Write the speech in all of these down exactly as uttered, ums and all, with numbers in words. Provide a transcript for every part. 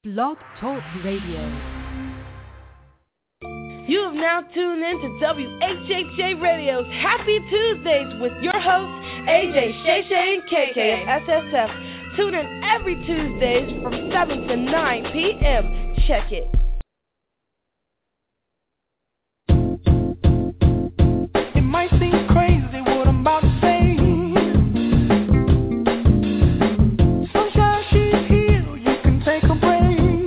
Blog Talk Radio. You have now tuned in to W H H J Radio's Happy Tuesdays with your hosts, A J, Shay Shay, and K K of S S F. Tune in every Tuesdays from seven to nine p.m. Check it. It might seem crazy what I'm about to say. Sunshine, she's here, you can take a break.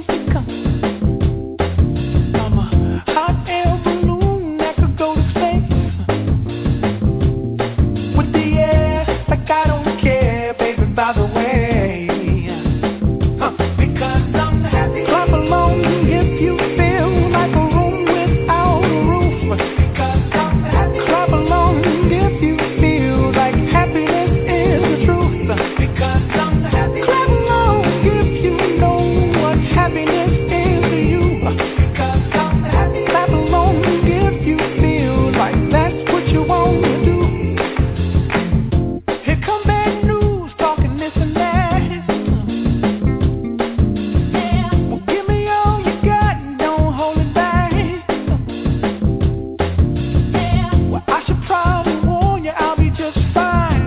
I'm a hot air balloon that could go to space. With the air, like I don't care, baby, by the way. Huh. Because I'm happy. Clap along if you feel like a room without a roof. Because I'm happy. Clap along if you feel like happiness is the truth. Because I'm happy. Clap along if you know what happiness is to you. Because I'm happy. Clap along if you feel like that's what you want to do. Here come bad news, talking this and that. Well, give me all you got and don't hold it back. Well, I should probably warn you, I'll be just fine.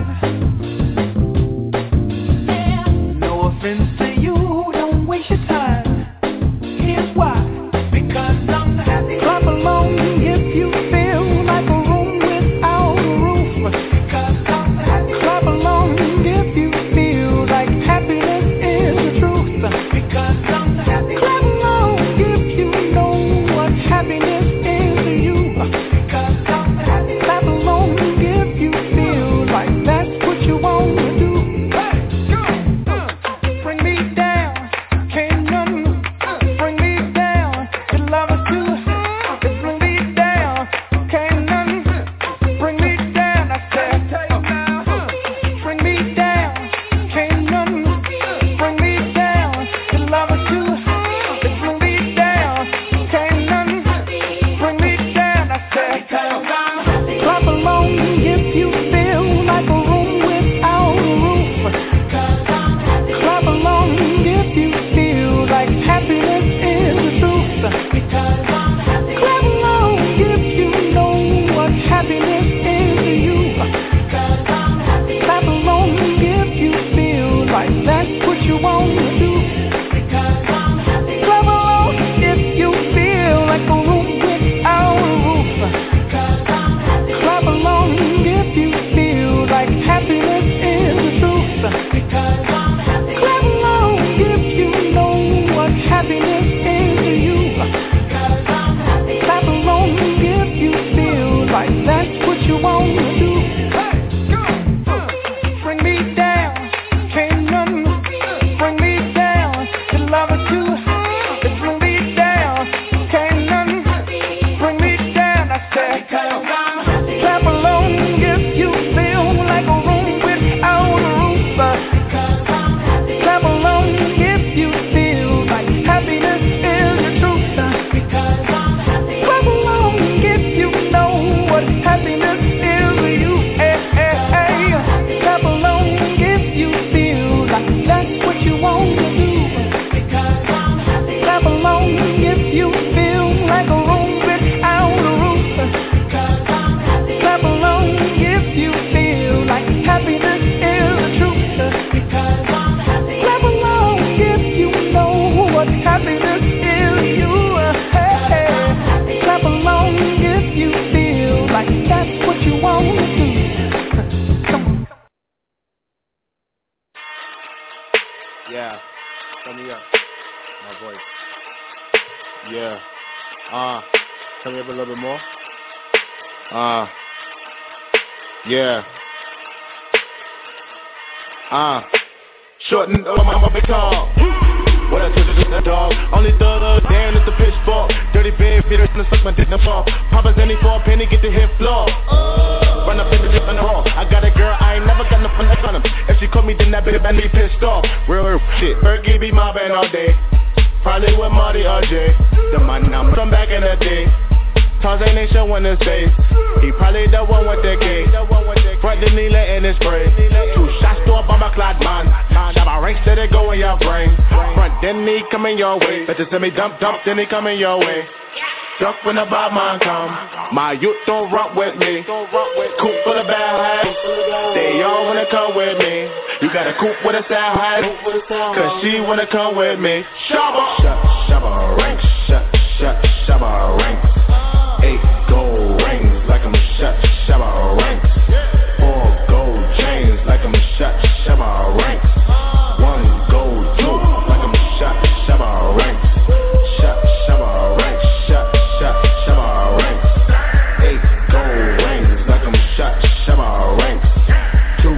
No offense to you, don't waste your time. Here's why. Because I'm happy. Clap along if you feel like a room without a roof. Because I'm happy. Clap along if you feel like happiness is the truth. Because I'm happy. Clap along if you know what happiness is to you. Because I'm happy. Clap along if you feel like that's what you want to do. Bring me down, can't none bring me down. Your love is too. Just bring me down, can't none bring me down. I said, bring me down, can't none bring me down. Your love is too. Just bring me down, can't none bring me down. I said, clap along if you feel like a room without a roof. Clap along if you feel like happiness is the truth. Clap along if you know what happiness is to you. Clap along if you feel like that's what you want to do. Clap along if you feel like a room without a roof. Clap along if you feel like happiness is the truth. Clap along if you know what happiness is to you. Clap along if you feel like that's what you want to do. Bring me down, can't none bring me down. Your love is too. Just bring me down, can't none bring me down. I said, clap along if you feel like a room without a roof. Clap along if you feel like happiness is the truth. Clap along if you know what happiness is to you. Hey, hey, hey. Clap along if you feel like that's what you want to do. Clap along if you feel like a room without a roof. Clap along if you feel like happiness is the truth. Clap along if you know what happiness is to you. Hey, hey. Clap along if you feel like that's what you want to do. Come on. Yeah, turn me up, my voice. Yeah, uh, turn me up a little bit more. Uh, yeah. Uh, shorten up my big tall. What I took to the dog. Only thug of damn is the pitchfork. Dirty bed feeders and suck my dick in the fall. Papa's any for a penny, get the hit floor. Run up in the dip on the wall. I got a girl, I ain't never got no fun on him. If she caught me, then that bitch be pissed off. Real, real shit. Fergie be mobbing all day. Probably with Marty or J. The money I'm from back in the day. Tarzan ain't showing his face. He probably the one with the key. Front the needle in his spray. Two shots to a bomber clad man. Shabba ranks till they go in your brain. Front then he coming your way. Better send me dump dump then he coming your way. Duck when the bad man come. My youth don't rock with me. Coop for the bad hat. They all wanna come with me. You got a coupe with a style hat. Cause she wanna come with me. Shabba Shabba ranks. Shabba ranks. Eight gold rings like I'm shot. Shabba ranks. Four gold chains like I'm shot. Shabba ranks. One gold jewel like I'm shot. Shabba ranks. Shot Shabba ranks. Shot shot Shabba ranks. Eight gold rings like I'm shot. Shabba ranks. Two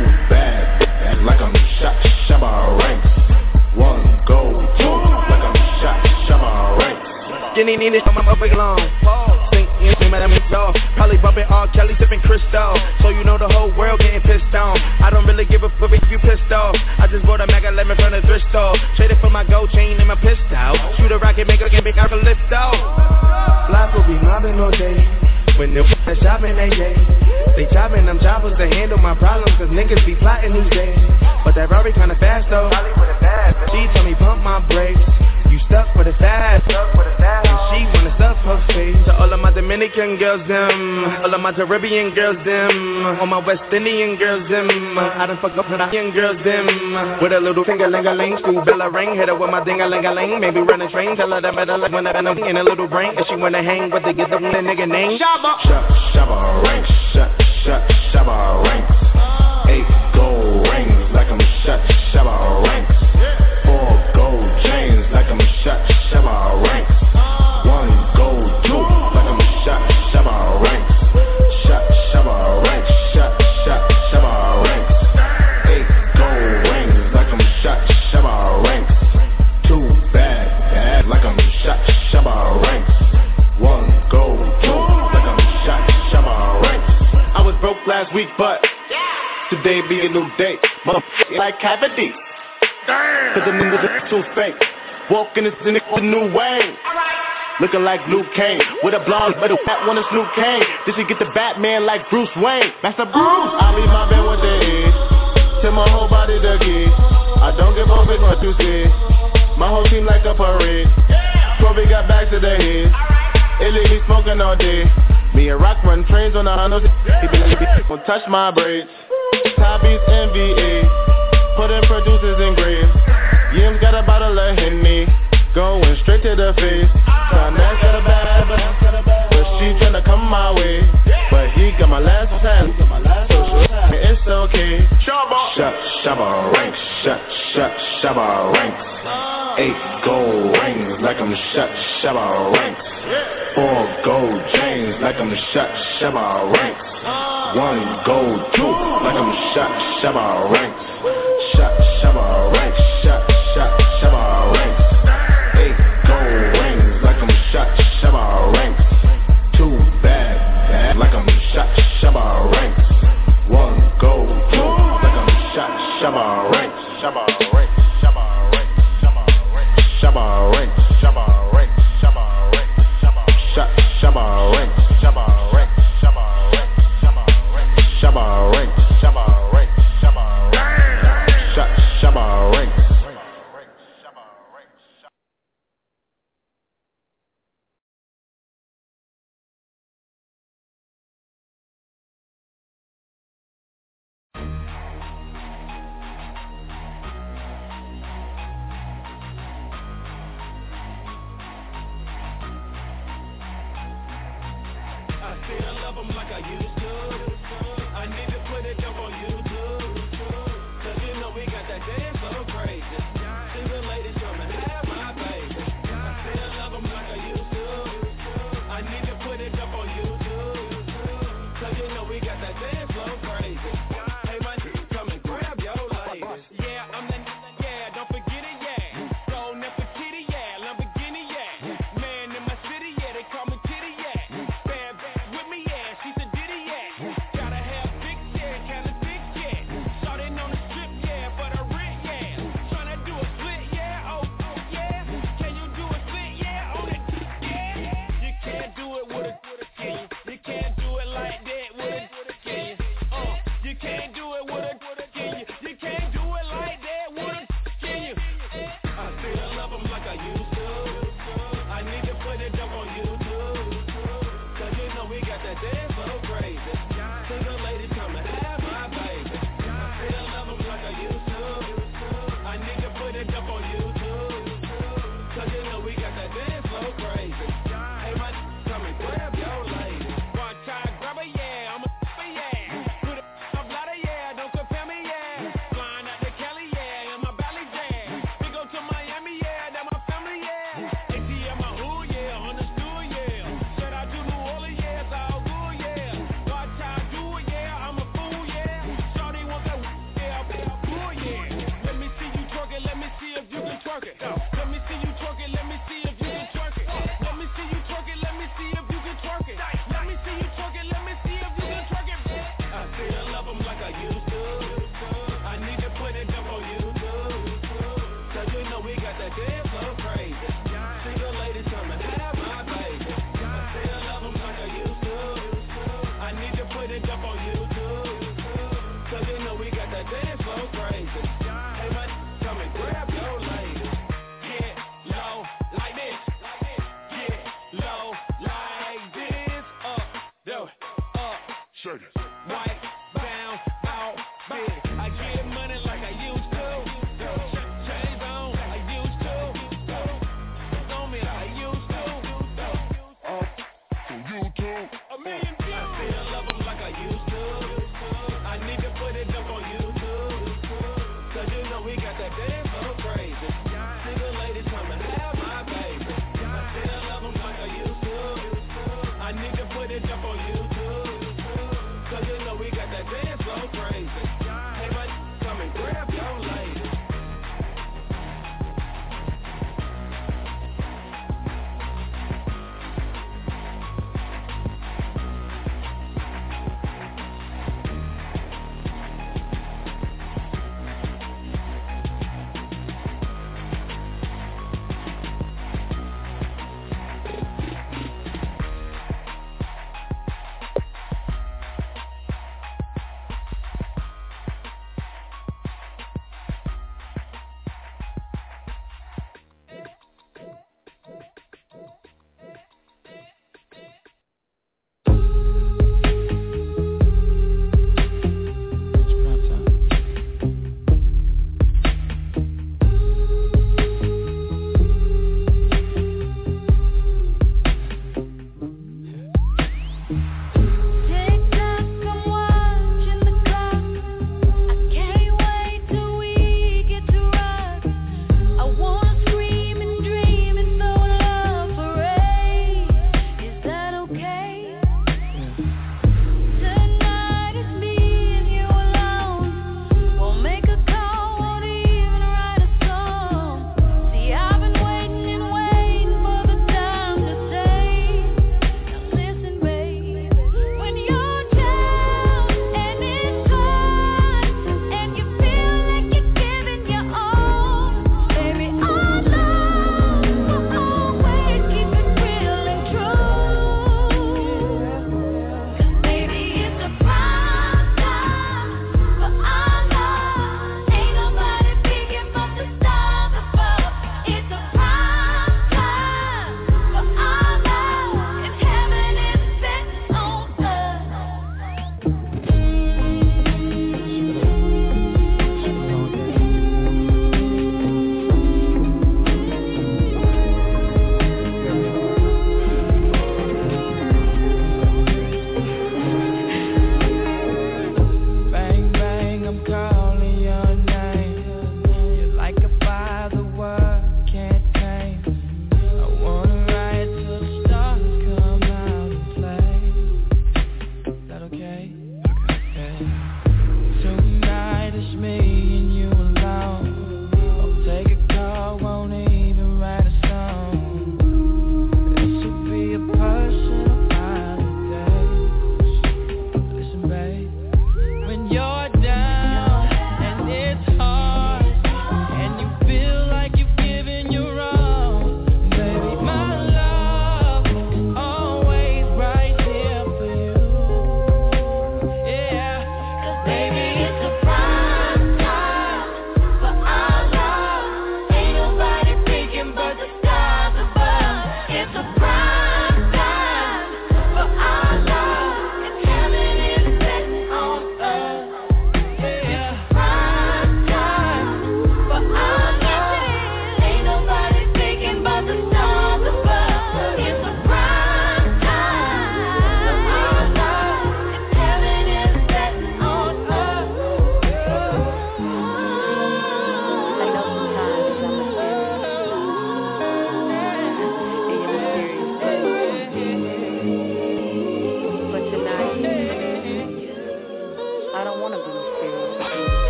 bad like I'm shot. Shabba ranks. One gold jewel like I'm shot. Shabba ranks. Skinny need it, I'm a big long. Think you see man, I'm off. Probably bumping all Kelly, sipping Cristal. So you know the whole world getting pissed on. I don't really give a fuck if you pissed off. I just bought a Mega Lemon from the thrift store. Traded for my gold chain and my pistol. Shoot a rocket, make a game, big out a lift off. Life will be mobbing all day. When they're shopping, they day. They chopping them choppers to handle my problems. Cause niggas be plotting these days. But that Rari kinda fast though. She told me pump my brakes. You stuck for the fast. And she wanna stuff her face. To all of my Dominican girls, them. All of my Caribbean girls, them. All my West Indian girls, them. I done fuck up with Indian girls, them. With a little finger ling a ling. School bell a ring. Hit her with my ding a ling a ling. Maybe run a train. Tell her that better like when I'm in a little brain. If she wanna hang with the get the nigga name. Shabba Shabba ranks. Shabba ranks. Eight gold rings like I'm shot. Shabba ranks. Four gold chains like I'm shot. Shabba ranks. One gold jewel like I'm shot. Shabba ranks. Shot Shabba ranks. Shot shot Shabba ranks. Eight gold rings like I'm shot. Shabba ranks. Two bad bad like I'm shot. Shabba ranks. One gold jewel like I'm shot. Shabba ranks. I was broke last week, but today be a new day. Motherfucker like cavities. Cause the niggas are too fake. Walking this in a new way. Looking like Luke Kane. With a blonde, but a fat one is Luke Kane. Did she get the Batman like Bruce Wayne? Master Bruce. I leave my bed with the edge. Till my whole body the key. I don't give a fuck what you say. My whole team like a parade. Kobe got back to the head. Illy be smoking all day. Me and Rock run trains on the Honda. He be, he be gon' touch my braids. Tabby's N V A. Putting producers in graves. Yim's got a bottle of Henny. Going straight to the face. Son, that's got a bad, but, but she tryna come my way. But he got my last time. So it's okay. Shabba Shot, Shabba ranks. Shot, shot, Shabba ranks. Eight gold rings like I'm shot. Shabba ranks. Four gold chains like I'm shot. Shabba ranks. One gold jewel like I'm shot. Shabba ranks. Shot, Shabba ranks. Shot, shot, Shabba ranks. Eight gold rings like I'm shot. Shabba ranks. Two bad, bad like I'm shot. Shabba ranks. One gold jewel like I'm shot. Shabba ranks. Shabba ranks. Shabba ranks. Shabba ranks. Shabba ranks. Shabba ranks. Shabba ranks. Shot. Shabba ranks. Shabba ranks. Shabba ranks. Shabba ranks. Shabba ranks. Shabba ranks. Shot. Shabba ranks. Gotta have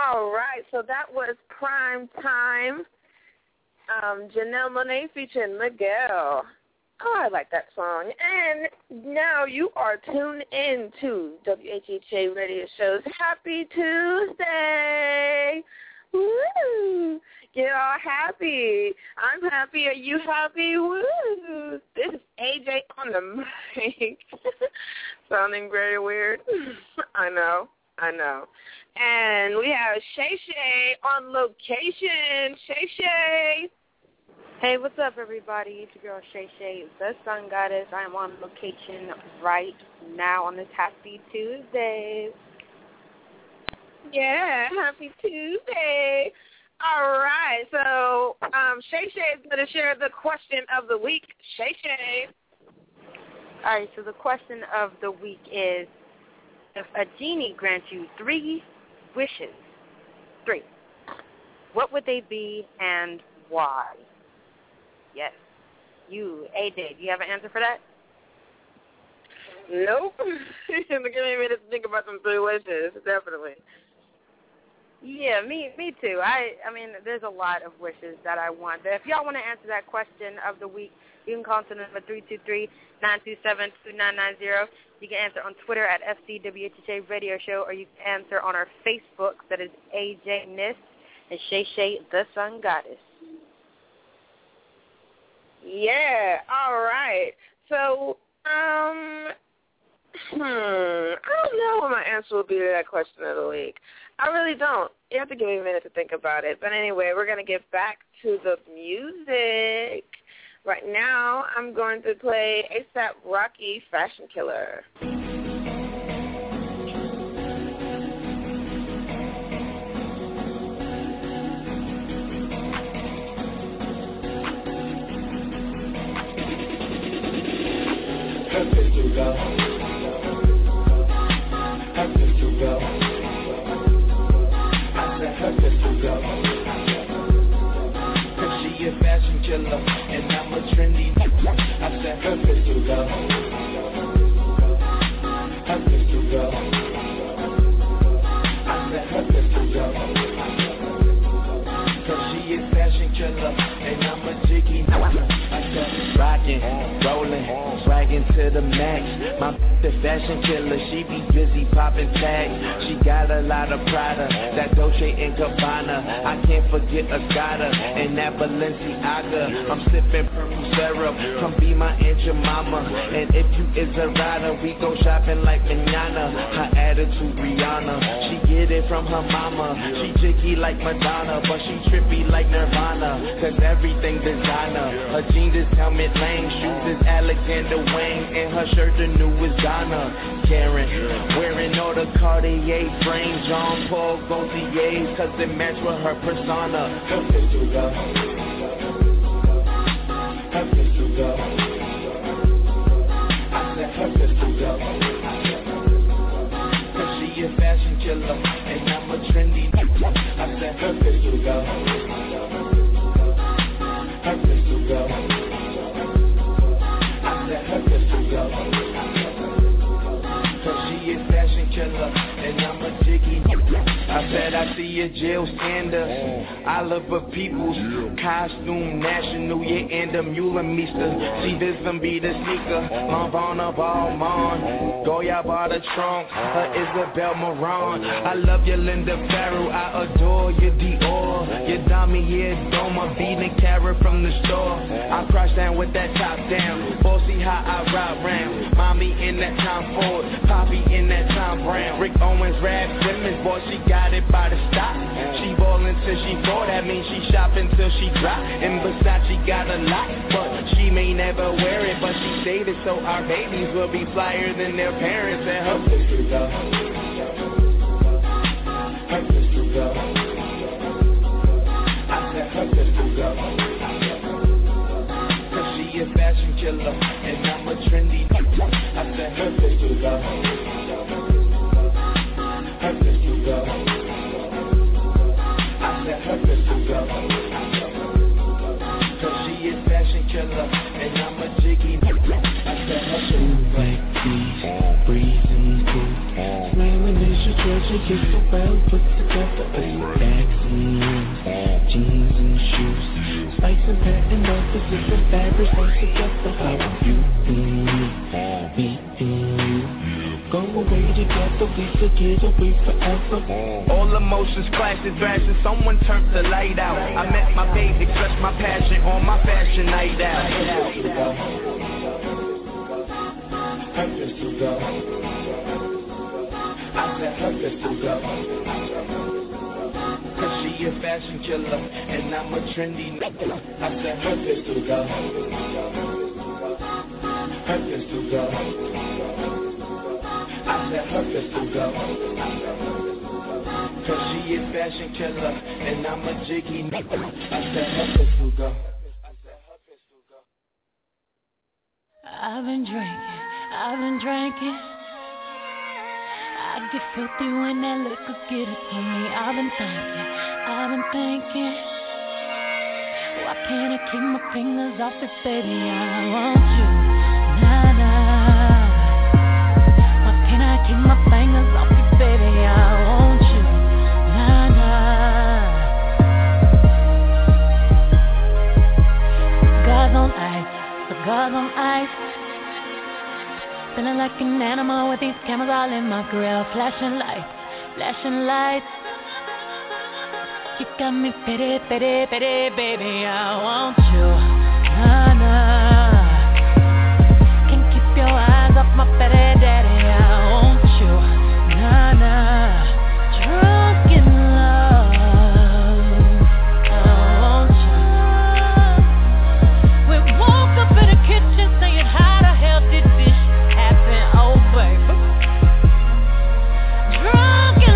All right, so that was Prime Time. Um, Janelle Monáe featuring Miguel. Oh, I like that song. And now you are tuned in to W H H A Radio Show's Happy Tuesday. Woo! Get all happy. I'm happy. Are you happy? Woo! This is A J on the mic. Sounding very weird. I know. I know. And we have Shay Shay on location. Shay Shay. Hey, what's up, everybody? It's your girl, Shay Shay, the Sun Goddess. I am on location right now on this Happy Tuesday. Yeah, Happy Tuesday. All right, so um, Shay Shay is going to share the question of the week. Shay Shay. All right, so the question of the week is, if a genie grants you three wishes, three, what would they be and why? Yes. You, A J, do you have an answer for that? Nope. Give me a minute to think about them three wishes, definitely. Yeah, me me too. I I mean, there's a lot of wishes that I want. But if y'all want to answer that question of the week, you can call to number three two three, nine two seven, two nine nine zero. You can answer on Twitter at F C W H H A Radio Show, or you can answer on our Facebook, that is A J Nis and Shay Shay, the Sun Goddess. Yeah, all right. So, um, hmm, I don't know what my answer will be to that question of the week. I really don't. You have to give me a minute to think about it. But anyway, we're going to get back to the music. Right now, I'm going to play ASAP Rocky, Fashion Killer. Her pistol go. Her pistol go. I said her pistol go. Cause she a fashion killer and I'm a trendy. I said her pistol go. Her pistol go. I said her pistol go. Cause she a fashion killer and I'm a jiggy. I said rockin', rollin', swaggin' to the max. My the fashion killer, she be busy poppin' tags. She got a lot of Prada, that Dolce and Gabbana. I can't forget Escada and that Balenciaga. I'm sippin' purple syrup, come be my Aunt your mama. And if you is a rider, we go shopping like manana. Her attitude Rihanna, she get it from her mama. She jiggy like Madonna, but she trippy like Nirvana. Cause everything designer, her jeans is Helmut Lang, shoes is Alexander Wang, and her shirt the newest Donna Karen, wearing all the Cartier frames, Jean Paul Gaultier, cause it match with her persona. Her pistol go. Her pistol go. I said her pistol go. Cause she a fashion killer and I'm a trendy. I said her pistol go. Her pistol go. I said her pistol go. Cause she is fashion killer and I'm a jiggy. I said I see a Jill Sanders, Oliver Peoples, costume national, yeah, and a Mulemeister. See this and be the sneaker, Lanvana Balmain, Goya by the trunk, her Isabel Marant. I love your Linda Farrow, I adore your Dior, your Damier Doma, beating carrot from the store. I crash down with that top down, bossy how I ride round. Mommy in that Tom Ford, Poppy in that Tom Brown. Rick Owens, Rap Simmons, boy, she got it by the stop. She ballin' till she fall, that means she shopping till she drop. And Versace got a lot, but she may never wear it. But she stated so our babies will be flyer than their parents. And her pistol go. Her pistol go. I said her pistol go. Cause she a fashion killer and I'm a trendy. I said her pistol go. Her pistol go. I said her pistol go. Cause she is fashion killer and I'm a jiggy. I said her pistol go. Like these, breezing through, slamming is your treasure, you're so well put together. Bags and rings, jeans and shoes, spice and patent offers, different fabrics all together. How you and me, me and you, go away together, we could get away forever. All emotions clashing, thrashing, someone turned the light out. I met my baby, expressed my passion on my fashion night out. Purpose to go. I said purpose to go. Cause she a fashion killer and I'm a trendy nigga. I said purpose to go. Purpose to go. I said purpose to go. Cause she a fashion killer and I'm a jiggy nigga. I said purpose to go. I've been drinking, I've been drinking. I get filthy when that liquor get it to me. I've been thinking, I've been thinking. Why can't I keep my fingers off it, baby? I want you, nah, nah. Why can't I keep my fingers off it, baby? I want you, nah, nah. Cigars on ice, cigars on ice. Feeling like an animal with these cameras all in my grill. Flashing lights, flashing lights. You got me pity, pity, pity, baby. I want you, nah, nah. Can't keep your eyes off my pity, daddy. I want you, nah, nah. Drunk in love, I want you. We woke up in the kitchen saying how the hell did this happen, oh baby. Drunk in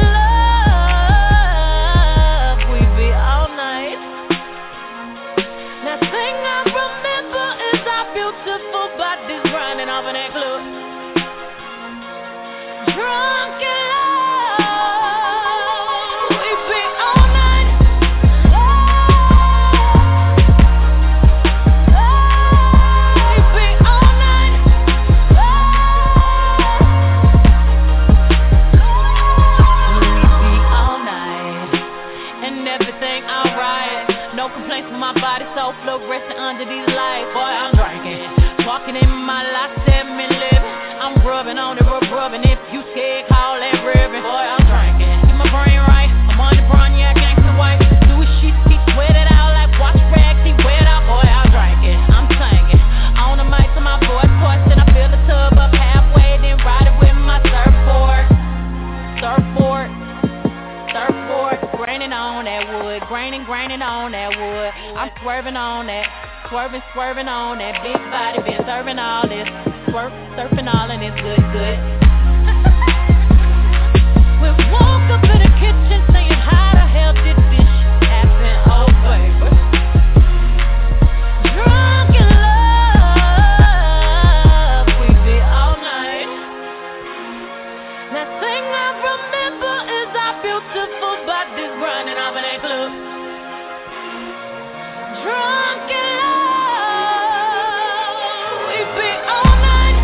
love, we be all night. That thing I remember is our beautiful bodies grinding off in that club. Drunk in love, we be all night. We be all night. And everything alright. No complaints with my body, so fluorescent under these lights. Boy, I'm drinking, walking in my life, seven living. I'm rubbing on it, rub rubbing. If you scared, call that ribbon. Boy, I'm drinking, keep my brain right. I'm on the Bronya, gangsta white. Do a shit, he sweat it out like watch rags, he wet out. Boy, I'm drinking, I'm singing. On the mic to my voice course, then I fill the tub up halfway, then ride it with my surfboard. Surfboard. Surfboard, graining on that wood, graining, graining on that wood. I'm swerving on that, swerving, swerving on that big body, been serving all this, swerp, surfing all and it's good, good. We woke up in the kitchen saying how the hell did this happen, oh baby. Drunk in love, we be all night. That thing I remember is our beautiful bodies grinding off in that club. Drunk in love, we be all night.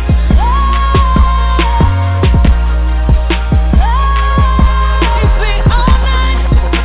We be all night.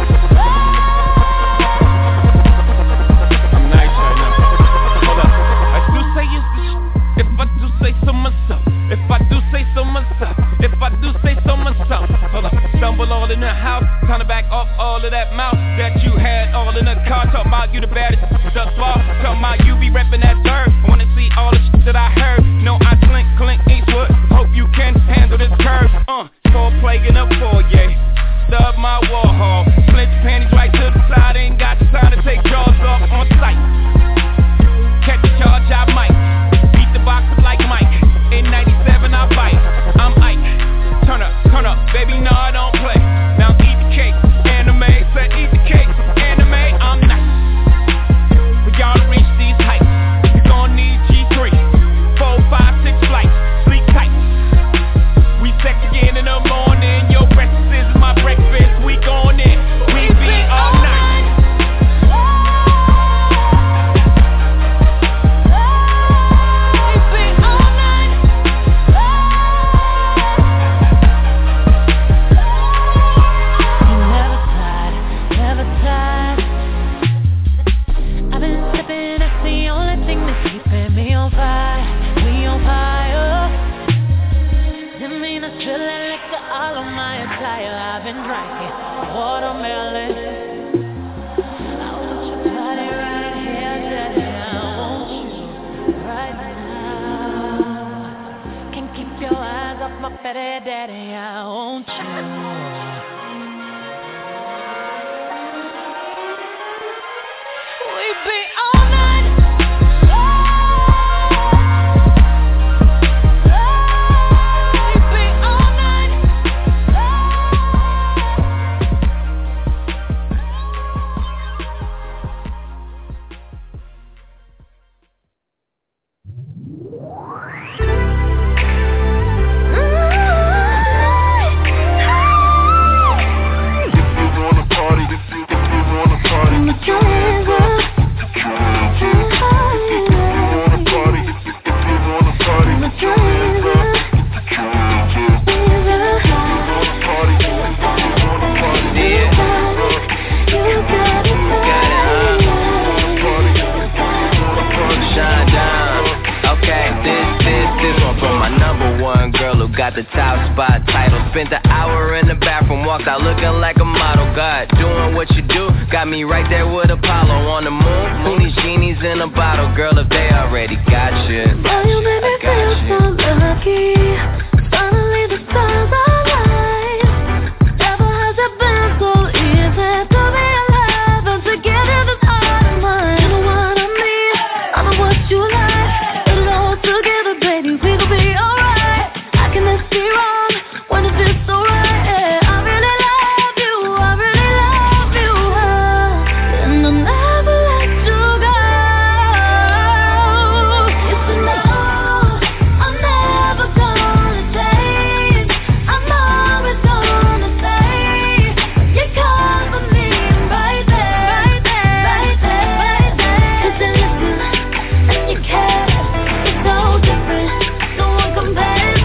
I'm nice right now. Hold up. I do say it's the sh- if I do say so myself. If I do say so myself. If I do say so myself. Hold up. Stumble all in the house, time to back off all of that mouth that you had all in the car. Talk about you the baddest thus far. Talk about you be reppin' that third. I wanna see all the shit that I heard. No, I clink, clink, Eastwood. Hope you can handle this curve. Uh, four play in a foyer. Stub my Warhol. Split your panties right to the side. Ain't got the time to take jaws off on sight. Catch a charge, I might. Beat the box up like Mike. In ninety-seven, I bite. I'm Ike. Turn up, turn up, baby, no, I don't play. Now eat the cake, anime, said eat the cake, anime, I'm nice. For y'all to reach these heights, you gon' need G three, four, five, six flights, sleep tight. We sex again in the morning, your breakfast is my breakfast, we gon' in, we be all night. Spilling liquor all on my attire. I've been drinking watermelon. I want your body right here, daddy. I want you right now. Can't keep your eyes off my fatty daddy. I want you. We be all night. Got the top spot title. Spent the hour in the bathroom, walked out looking like a model. God, doing what you do, got me right there with Apollo on the moon. Who needs genies in a bottle, girl, if they already got you? Girl, you made me feel so lucky. Finally the stars align. Never has it been so easy to be alive and to get in this heart of mine. You know what I mean? I know what you like. Put it all together, baby, we gon' be alright. Can this be wrong? When is this so right? Yeah, I really love you, I really love you, uh, and I'll never let you go. Yes, I know I'm never gonna change. I'm always gonna stay. You cover me right there, right there, right there, right there. 'Cause you listen and you care. It's so different, no one compares.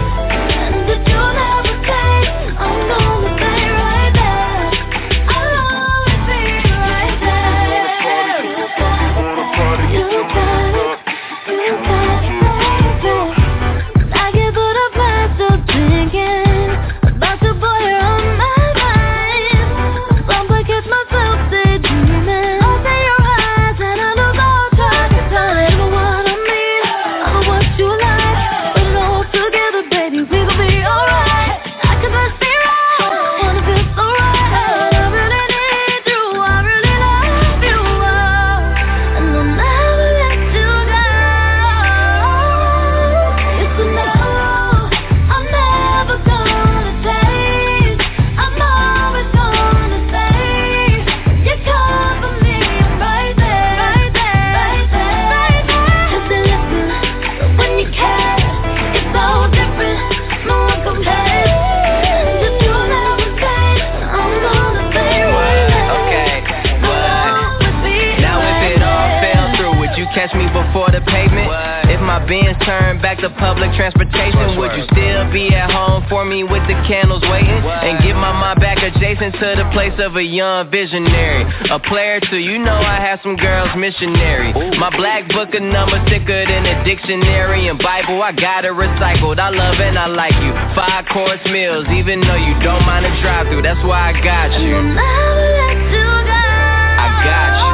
Benz turned back to public transportation, would you still be at home for me with the candles waiting? And give my mind back adjacent to the place of a young visionary, a player too, you know I have some girls missionary. My black book of numbers thicker than a dictionary and Bible, I got it recycled. I love and I like you. Five course meals, even though you don't mind a drive through, that's why I got you. I'll never let you go. I got you.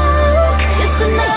Yes, I know.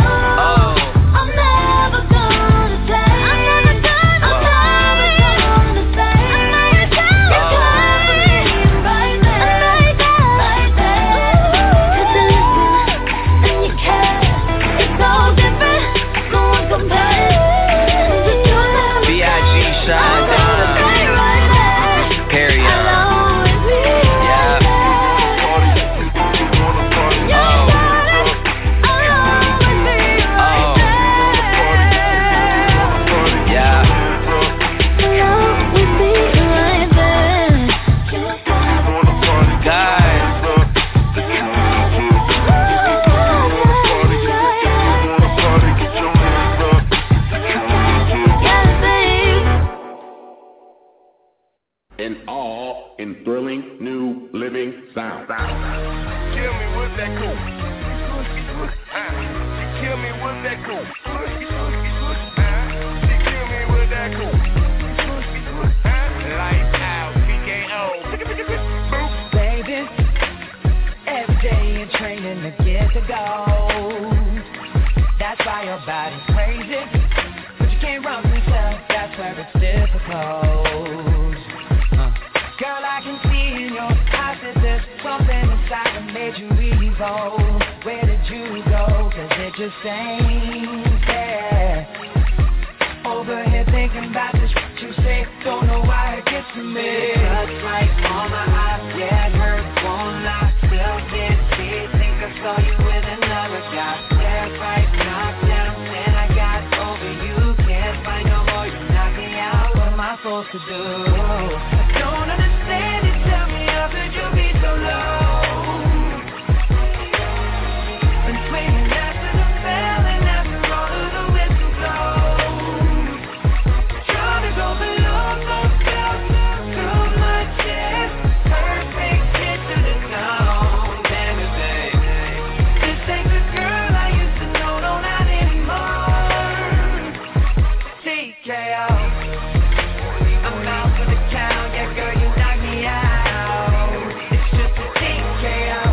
Lights out. body's crazy, but you can't run from yourself, that's where it's difficult. uh. Girl, I can see in your eyes that there's something inside that made you evolve. Where did you go? Cause it just ain't there. Over here thinking about this what you say, don't know why it gets to me. It cuts right on my eyes, yeah it hurts, won't lie. Still can't see, think I saw you with another guy. Yeah right, knocked down, and I got over you. Can't find no more, you knock me out. What am I supposed to do? I don't understand it, tell me how could you be so low? Been swinging after the bell and after all of the whistle blows. Trying to go below those bells through my chest. Perfect hit to the zone. Damn it, baby. This ain't the girl I used to know, no, not anymore. T K O. I'm out for the count, yeah, girl, you knock me out. It's just a T K O.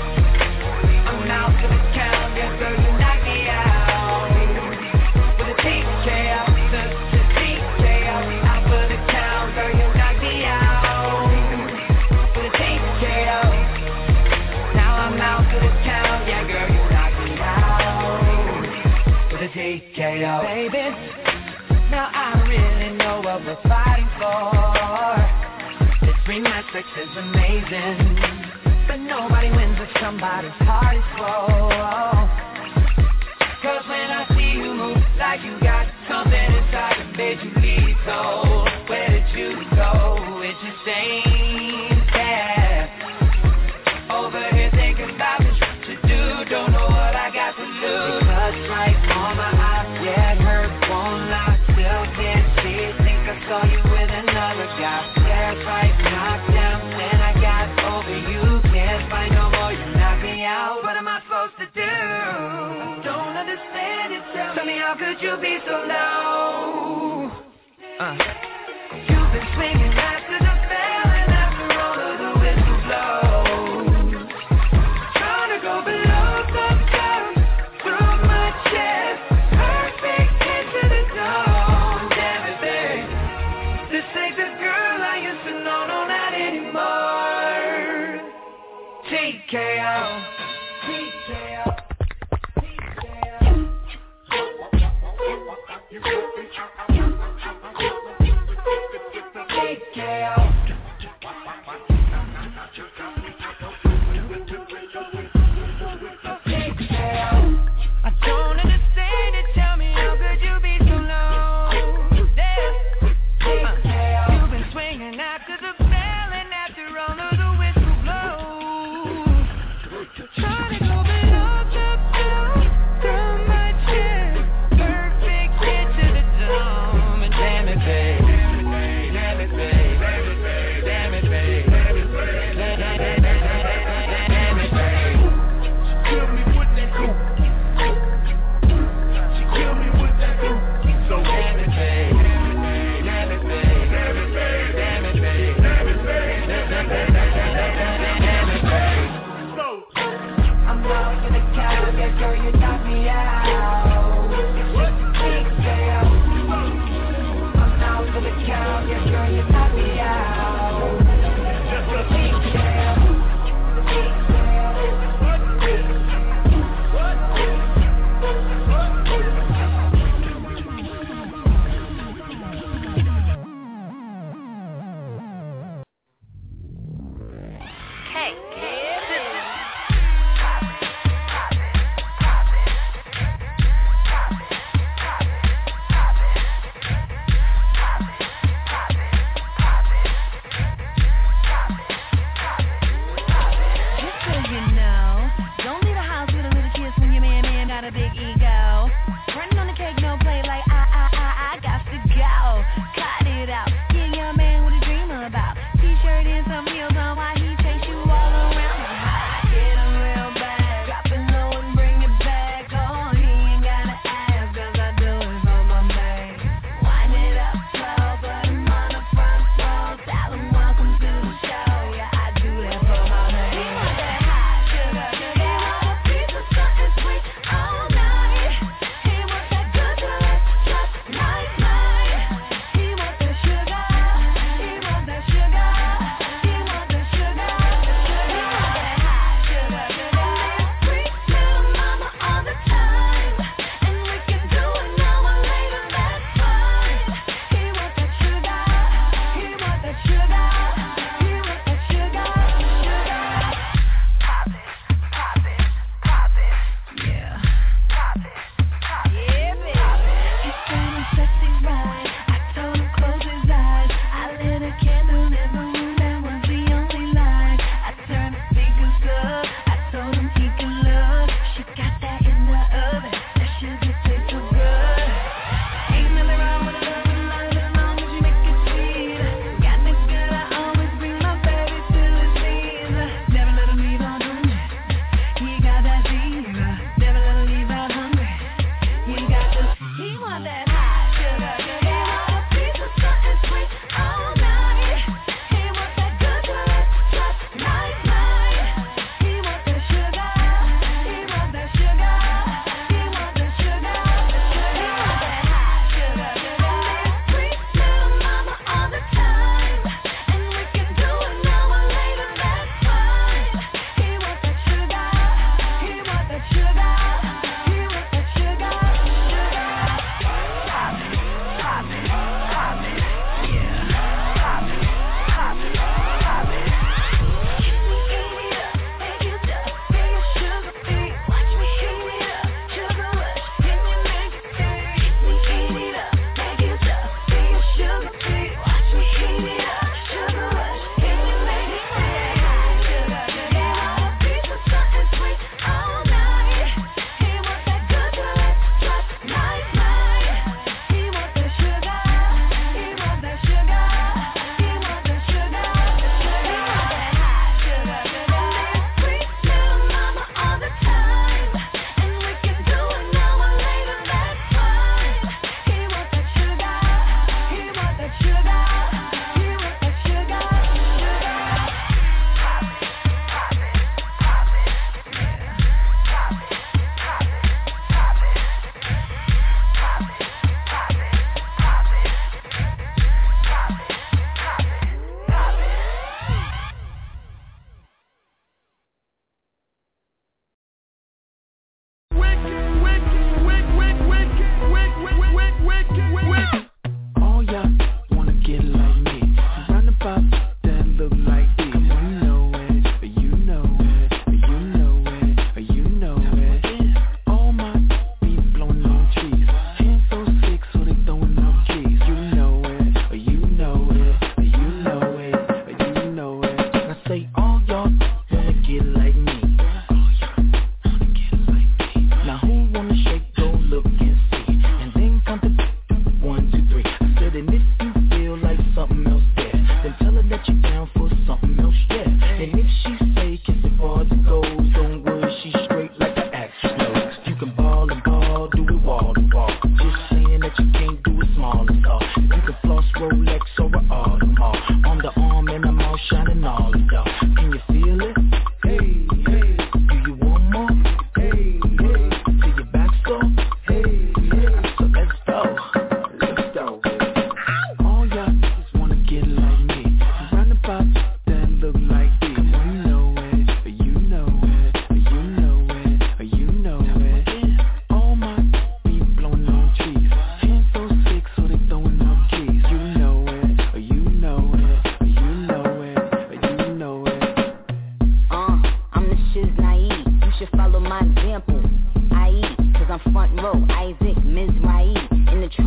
I'm out for the count, yeah, girl, you knock me out. With a T K O, just a T K O. Out for the count, girl, you knock me out. With a T K O. Now I'm out for the count, yeah, girl, you knock me out. With a T K O. Baby, now I really know what we're fighting for. This rematch sex is amazing, but nobody wins if somebody's heart is slow. Cause when I see you move like you got something inside that made you leave, so where did you go? It just ain't there. Over here thinking about this what to do, don't know what I got to lose. It cuts right on my eyes, yeah it hurts, won't lie. Still can't see, think I saw you with another guy. Yeah, right, knocked down, and I got over you. Can't find no more, you knock me out. What am I supposed to do? I don't understand it, tell, tell me how could you be so low? Uh. You've been swinging after the bell and after all of the whistle blows. Trying to go below the belt through my chest. Perfect hit to the zone. Damn it, babe. This ain't the girl I used to know, no, not anymore. T K O. T K O. T K O. I don't understand it, tell me how could you be so low? Yeah. Uh, you've been swinging after the bell and after all of the whistle blows.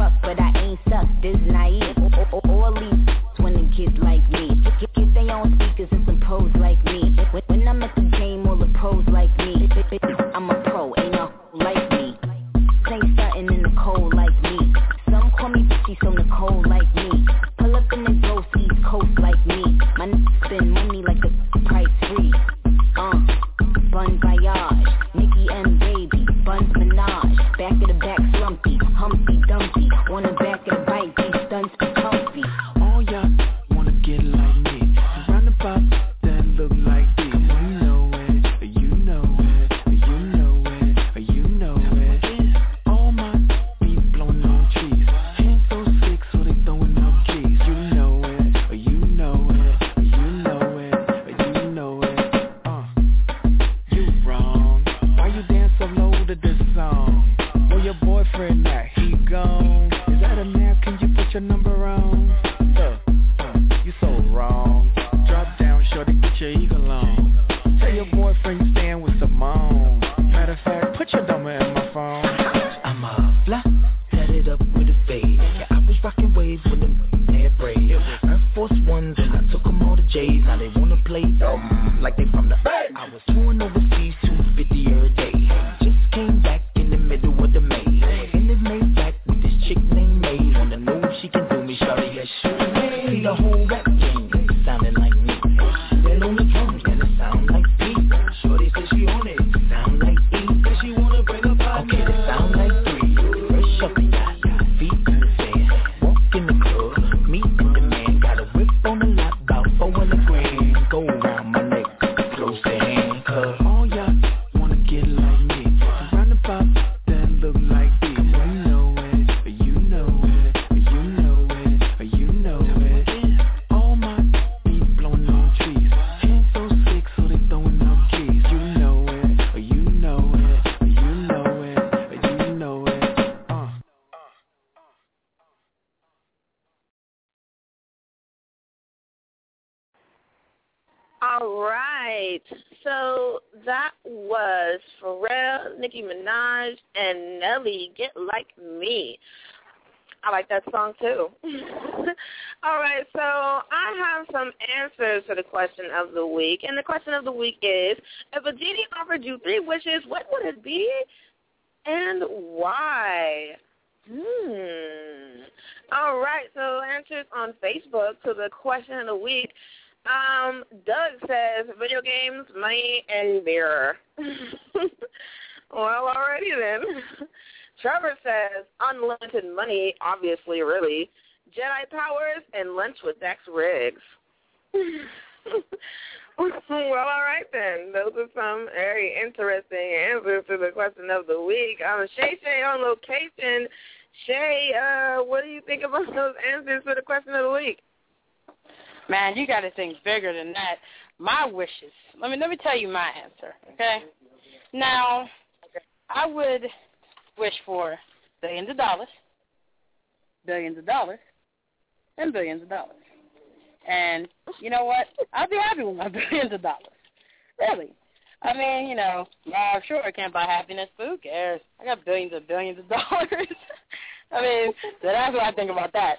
rough, but I ain't stuck. This naive. Or, or, or at least when the kids like me. Get, get they on speakers and some pros like me. When, when I'm at the game, all the pros like me. I'm a pro, ain't no like me. Ain't starting in the cold like me. Some call me bitchy, so Nicole like me. Pull up in the ghost, East Coast like me. My n****, spend money like the price free. Uh, Bun Voyage, Nicki M baby, Buns Minaj. Back of the back slumpy, Humpty Dumpty. On the back of the bike, these stunts be comfy. All y'all wanna get like me. Roundabout that look like this. You know it, you know it, you know it, you know it. All my beats blowing on trees. Hands so sick, so they throwing up keys. You know it, you know it, you know it, you know it. Uh, you wrong. Why you dance so low to this song? Where your boyfriend at? He gone. Is that a nap? Can you put your number on? Uh, uh, you so wrong. Drop down, shorty, get your eagle on. Tell your boyfriend you staying with Simone. Matter of fact, put your number in my phone. I'm a fly, set it up with a fade. Yeah, I was rocking waves with them hair braid. Air Force Ones and I took them all to J's. Now they wanna play dumb like they from the Bay. I was touring overseas, two fifty every day. Just came back in the middle of the May. In the Maybach with this chick named May. Wanna know if she can do me, shawty, let's shoot me. See the whole rap game sounding like me. Then on the drums, and it sound like P. Shorty says she on it, sound like E. Says she wanna bring up our okay, it sound like three. Fresh up the yacht, feet in the sand. Walk in the club, meet with the man. Got a whip on the lap, about four hundred grand. Go around my neck, close the handcuff. All y'all wanna get like me. Roundabout that look like this. You know it, you know it, you know it, you know it. All my beats blowing on trees. Hands so sick, so they throwing up keys. You know it, you know it, you know it, you know it. Uh. All right. So that was Pharrell, Nicki Minaj, and Nelly, Get Like Me. I like that song, too. All right, so I have some answers to the question of the week. And the question of the week is, if a genie offered you three wishes, what would it be and why? Hmm. All right, so answers on Facebook to the question of the week. Um, Doug says, video games, money, and beer. Well, alrighty then. Trevor says, unlimited money, obviously, really. Jedi powers and lunch with Dex Riggs. Well, all right then. Those are some very interesting answers to the question of the week. Um, Shay Shay on location. Shay, uh, what do you think about those answers for the question of the week? Man, you got to think bigger than that. My wishes. Let me let me tell you my answer, okay? Now, I would wish for billions of dollars, billions of dollars, and billions of dollars. And you know what? I'd be happy with my billions of dollars. Really. I mean, you know, yeah, sure, I can't buy happiness, but who cares? I got billions and billions of dollars. I mean, so that's what I think about that.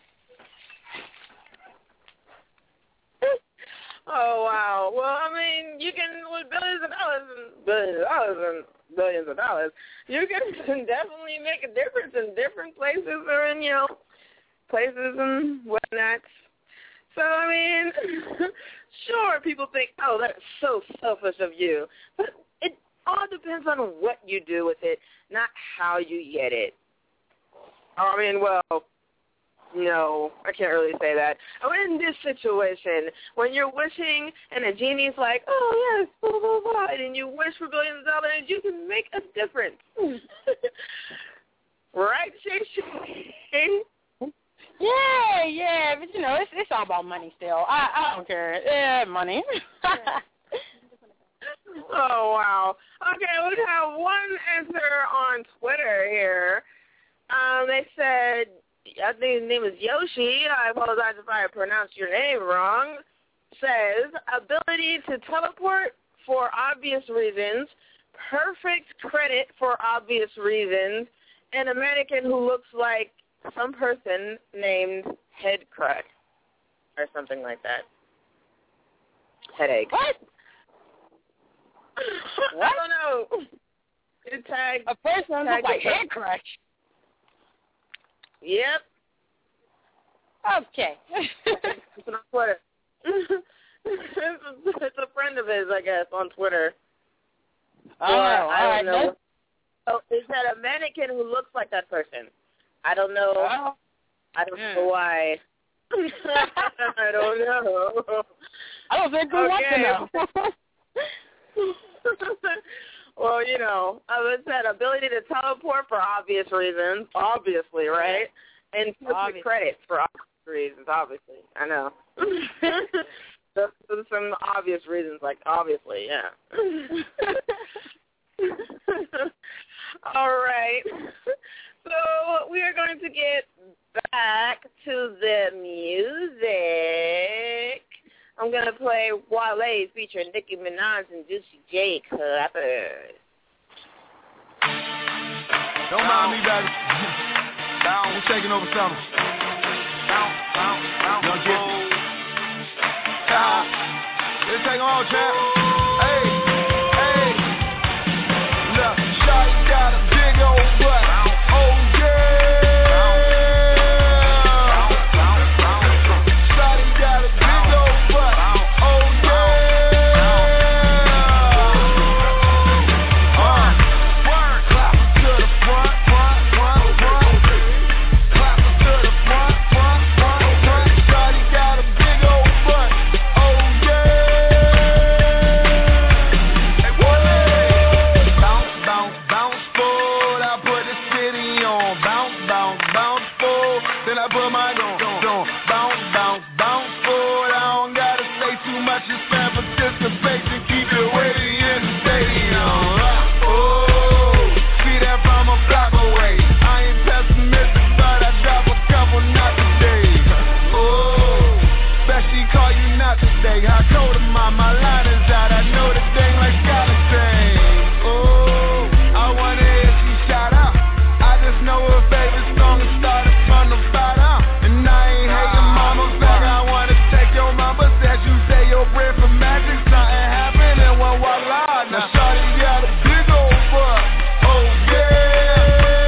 Oh, wow. Well, I mean, you can, with billions of dollars and billions of dollars and billions of dollars, you can definitely make a difference in different places or in, you know, places and whatnot. So, I mean, sure, people think, oh, that's so selfish of you. But it all depends on what you do with it, not how you get it. I mean, well, no, I can't really say that. Oh, in this situation, when you're wishing and a genie's like, oh, yes, blah, blah, blah, and you wish for billions of dollars, you can make a difference. Right, Shay? Yeah, yeah, but, you know, it's it's all about money still. I, I don't care. Yeah, money. Oh, wow. Okay, we have one answer on Twitter here. Um, they said, I think his name is Yoshi. I apologize if I pronounced your name wrong. Says, ability to teleport for obvious reasons, perfect credit for obvious reasons, and a mannequin who looks like some person named Head Crush or something like that. Headache. What? What? I don't know. It tagged a person tagged like Head Crush. Yep. Okay. It's on Twitter. It's a friend of his, I guess, on Twitter. Oh, or, all I right. don't know. Oh, is that a mannequin who looks like that person? I don't know. Oh. I don't Mm. know why. I don't know. I don't think we want to know. Well, you know, it's that ability to teleport for obvious reasons, obviously, right? And took credit for obvious reasons, obviously. I know. Those are some obvious reasons, like, obviously, yeah. All right. So we are going to get back to the music. I'm going to play Wale featuring Nicki Minaj and Juicy J Clappers. Don't mind me, baby. Down. We're taking over something. Down, down, down. Young Jiffy. Ah. Let's take on, champ. Hey, hey. Look, Shawty got a big old butt. Oh, yeah. Shawty got a big old butt. Oh, yeah. Uh, work. Clap to the front, front, front, front. Clap to the front, front, front, front. Shawty got a big old butt. Oh, yeah. Hey, what? Bounce, bounce, bounce forward. I put the city on. Bounce, bounce, bounce forward. Then I put my gun on. Bounce, bounce, bounce forward. I don't gotta say too much. It's fan participation. Keep it waiting in the stadium. Oh, see that from a block away. I ain't pessimistic, but I drop a couple knots today. Oh, bet she call you not today. I told her my, my line is out. I know the thing like Skeleton. Oh, I wonder if she shout out. I just know her favorite song is started from the bottom. And I ain't hating mama's back. I wanna take your mama. Said you say your bread for magic. Something happened and one voila. Now shawty got a big old butt. Oh yeah.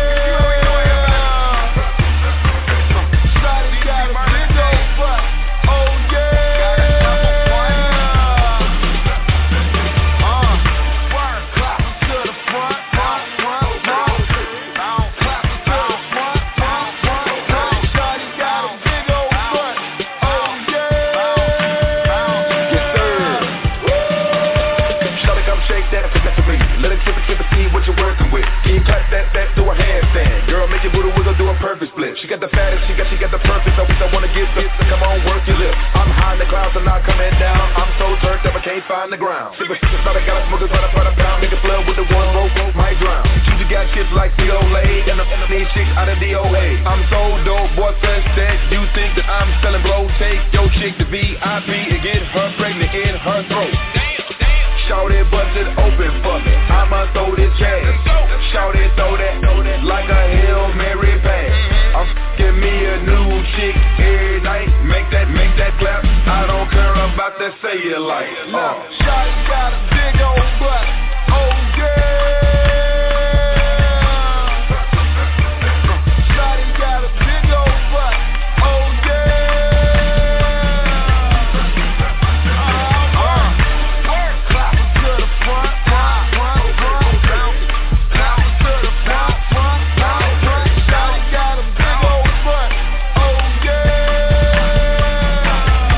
Shawty got a big old butt. Oh yeah. Uh, work, clap to the front, front, front, front. Bounce, clap to the front, front, front, front. Shawty got a big old butt. Oh yeah. Yes sir. Shawty, come shake that effectively. Let it tip it, tip it, see what you're working with. Can you clap that, that, do a handstand? Girl, make your booty wiggle, do a perfect split. She got the fattest, she got, she got the perfect. I wish I wanna get this, so come on, work your lips. I'm high in the clouds, I'm not coming down. I'm so turned up, I can't find the ground. Sippin' sippin', thought I got a smoker, try to find a pound. Make a flood with the one rope, rope, might drown. You got kids like C O A, and I'm these chicks out of D O A. I'm so dope, boy, says that you think that I'm selling blow. Take your chick to V I P and get her pregnant in her throat. Shawty bust it open for me. I'ma throw this cash. Shawty throw that, throw that like a Hail Mary pass. I'm f***ing me a new chick every night. Make that, make that clap. I don't care about that cellulite. Uh. Shawty got a big old butt. Oh yeah. Shawty got a big old butt. Oh yeah. Uh, work, clap to the front, front, front, front. Bounce, clap to the front, front, front, front. Shawty got a big old butt. Oh yeah.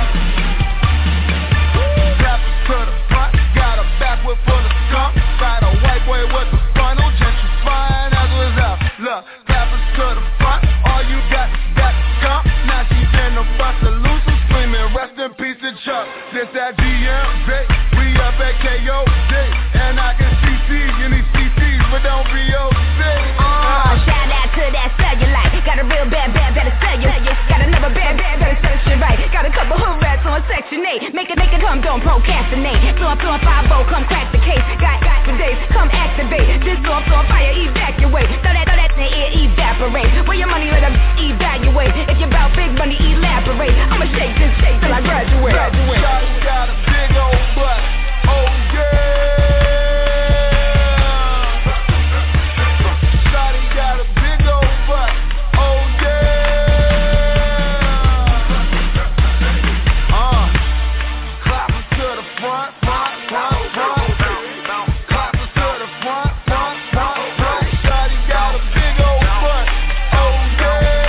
Clap to the front, got a backward full of skunk. Got a white boy with the funnel, gentrifying as was out. Look, clappers to the front, all you got is that skunk. Now she finna bust a loose and screaming, rest in peace to Chuck. This that D M V, we up at K O D, and I can C C any C Cs, but don't be O C. Oh, shout out to that cellulite. Got a real bad, bad, better sell you. Got another bad, bad, better section right. Got a couple hood rats on section eight. Make it, make it come, don't procrastinate. Floor, floor, five, oh, come crack the case. Got, got for days, come activate. This floor, floor, fire, evacuate. Throw that, throw that, listening ear evaporate. Where your money, let them evaluate. If you're about big money, elaborate. I'ma shake this shake till I graduate. graduate. Shawty got a big old butt. Oh yeah. Shawty got a big old butt. Oh yeah. Uh, clapping to the front, front, front, front. Clapping to the front, front, front, front. Shawty got a big old butt. Oh yeah.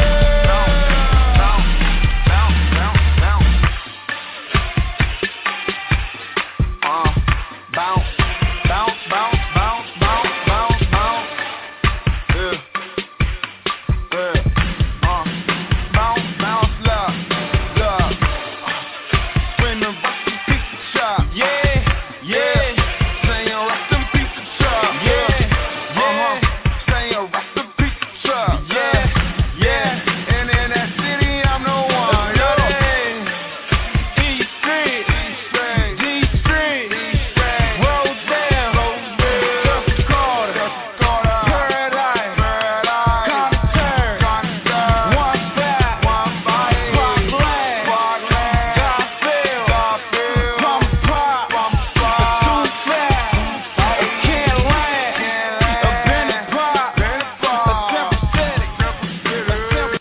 Uh, bounce, bounce, bounce, bounce, bounce, bounce, bounce. Yeah, yeah. Uh, bounce, bounce, love, love. Screaming, rock the pizza shop. Yeah, yeah. Saying rock the pizza shop. Yeah, yeah. Saying rock the pizza shop. Yeah, yeah. And in that city, I'm the one. Yo, E Street, D Street, Rosedale, Delta Carter, Paradise, Concert, One Fat, Parkland, Garfield, Pump Pop, Too Fat, Can't Land, a Bennett Pop, a Temple City, a Temple.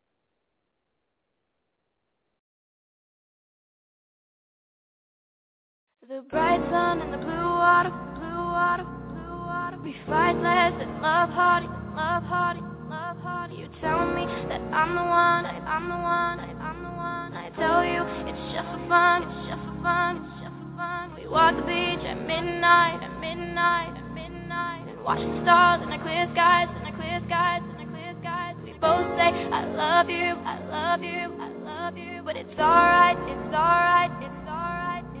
The bright sun and the blue water, blue water, blue water. We fight less and love harder, love harder, love harder. You telling me that I'm the one, I, I'm the one, I, I'm the one. I tell you it's just for fun, it's just for fun, it's just for fun. We walk the beach at midnight, at midnight, at midnight, and watch the stars in the clear skies, in the clear skies, in the clear skies. We both say I love you, I love you, I love you, but it's alright, it's alright, it's alright, it's alright.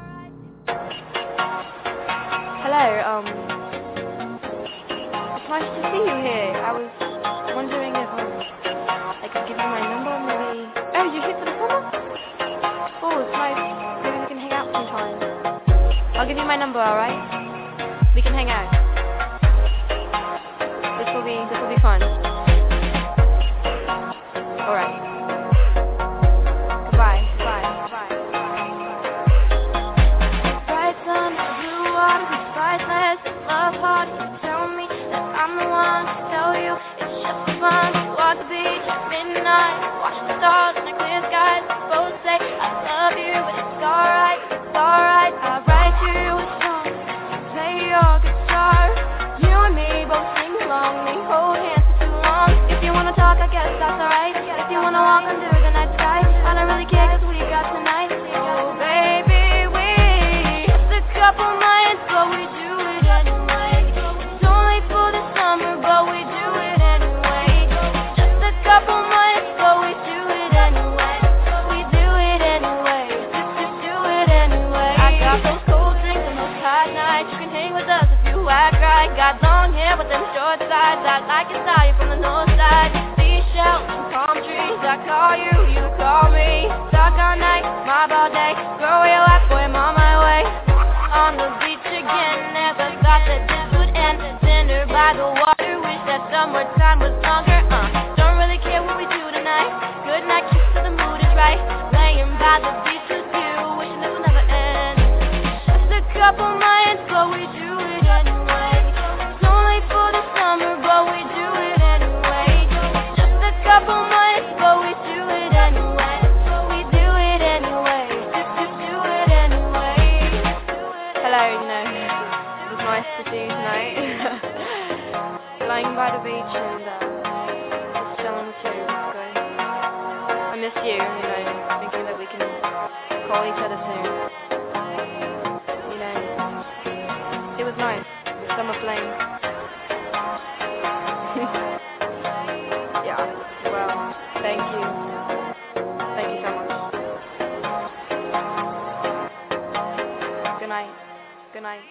Hello, um, it's nice to see you here. I was wondering if um, I could give you my number, maybe. Oh, you here for the summer? Oh, it's nice. Maybe we can hang out sometime. I'll give you my number, alright? We can hang out. This will be, this will be fun. Alright. Goodbye, goodbye, goodbye. Bright sun, blue water, we fight less and love harder. You tell me that I'm the one to tell you it's just for fun. We walk the beach at midnight, watch the stars in the clear skies. We both say I love you, but it's alright, it's alright. I write you a song, play your guitar. You and me both sing along, we hold hands for too long. If you wanna talk, I guess that's alright. If you wanna walk under the night sky, I don't really care 'cause we got tonight. Oh baby, we just a couple nights, but we do it anyway. It's only for the summer, but we do it anyway. Just a couple nights, but we do it anyway. We do it anyway. Just to do it anyway. I got those cold drinks and those hot nights. You can hang with us if you act right. Got long hair with them short sides. I like your style, you're from the north side. Seashells and palm trees. I call you, you call me. Talk all night, mob all day. Girl, where you at, boy, I'm on my way. On the beach again, never thought that this would end. Dinner by the water, wish that summertime was longer. Uh, don't really care what we do tonight. Good night, kiss till the mood is right. Laying by the beach with you, wishing this would never end. Just a couple nights, but we do it anyway. It's only for the summer, but we do it anyway. Just a couple nights, but we do it anyway. We do it anyway. Just to do it anyway. Hello, you know, it was nice to see you tonight. Lying by the beach and uh, just chilling too. So I miss you, you know, thinking that we can call each other soon. You know, it was nice. Summer flame. Yeah, well, thank you. Thank you so much. Good night. Good night.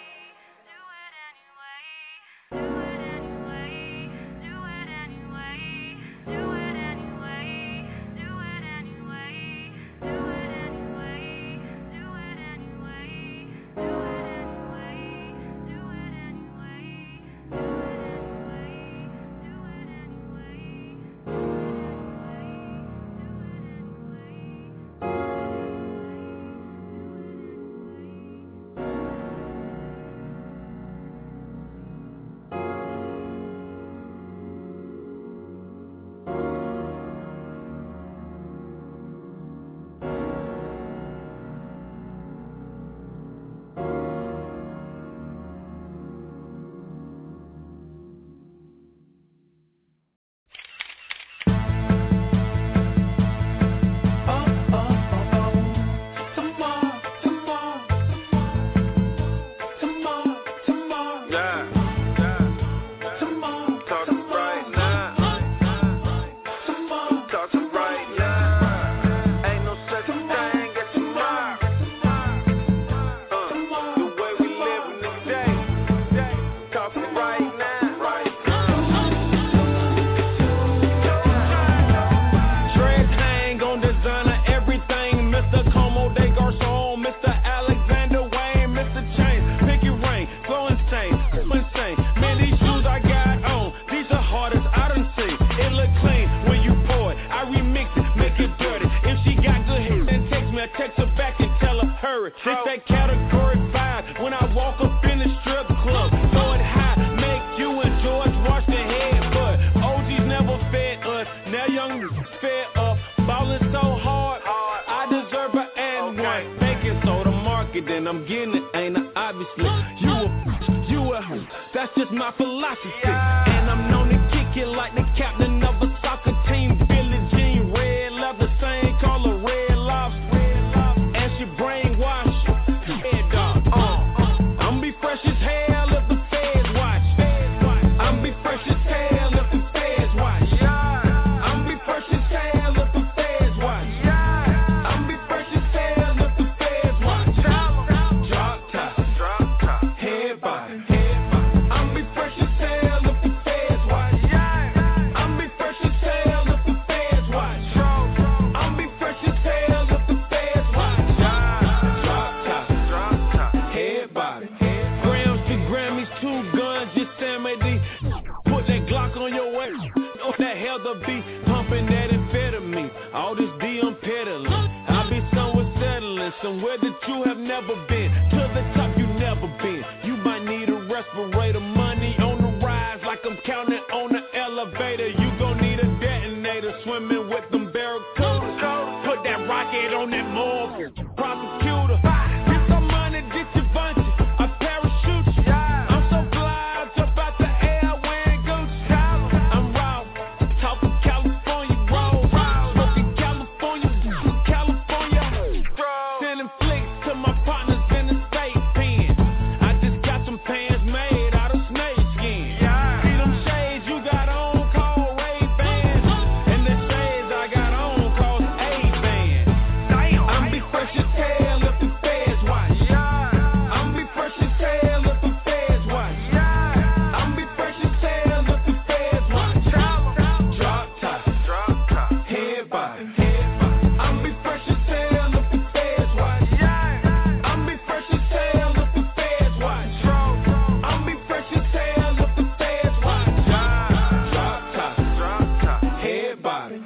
category. They say category five when I walk up in the strip club. Throw it high, make you and George Washington head, but O Gs never fed us. Now young fed up, ballin' so hard. I deserve an and one. Thinking so the market, then I'm getting it, ain't I? Obviously, you a, you a, that's just my philosophy. And I'm known to kick it like the captain of a soccer team. Billie Jean, red leather, same color, red lobster. And she brainwashed you, head dog. Uh, I'm be fresh as hell if the feds watch. I'm be fresh as hell if the feds watch. I'm be fresh as hell if the feds watch. I'm be fresh as hell if the feds watch. Drop top, drop top, head body. I'm be fresh as hell if the feds watch. I'm be fresh as hell if the feds watch. I'm be fresh as hell if the feds watch. Drop top, drop top, head body. Grams to Grammys, two guns, just Sammy. Put that Glock on your waist. Oh, that hell the beat, pumping that amphetamine. All this D I'm peddling. I be somewhere settling, somewhere that you have never been. To the top you never been. You might need a respirator, money on the rise, like I'm counting on the elevator. You gon' need a detonator, swimming with them barracudas. Put that rocket on that morgue, prosecutor. Get some money, get your bunch. I parachute you. I'm so fly, jump out the air, wearing Gucci. I'm raw, talking California roll, smoking California, California. Sending flicks to my partners in the state pen. I just got some pants made out of snake skin. See them shades you got on called Ray-Bans, and the shades I got on called A-Bans. I'm be fresh as hell if the feds watch. I'm be fresh as hell if the feds watch. I'm be fresh as hell if the feds watch. Drop top, drop top, head body. I'm be fresh as hell if the feds watch. I'm be fresh as hell if the feds watch. I'm be fresh as hell if the feds watch. Drop top, drop top, head body.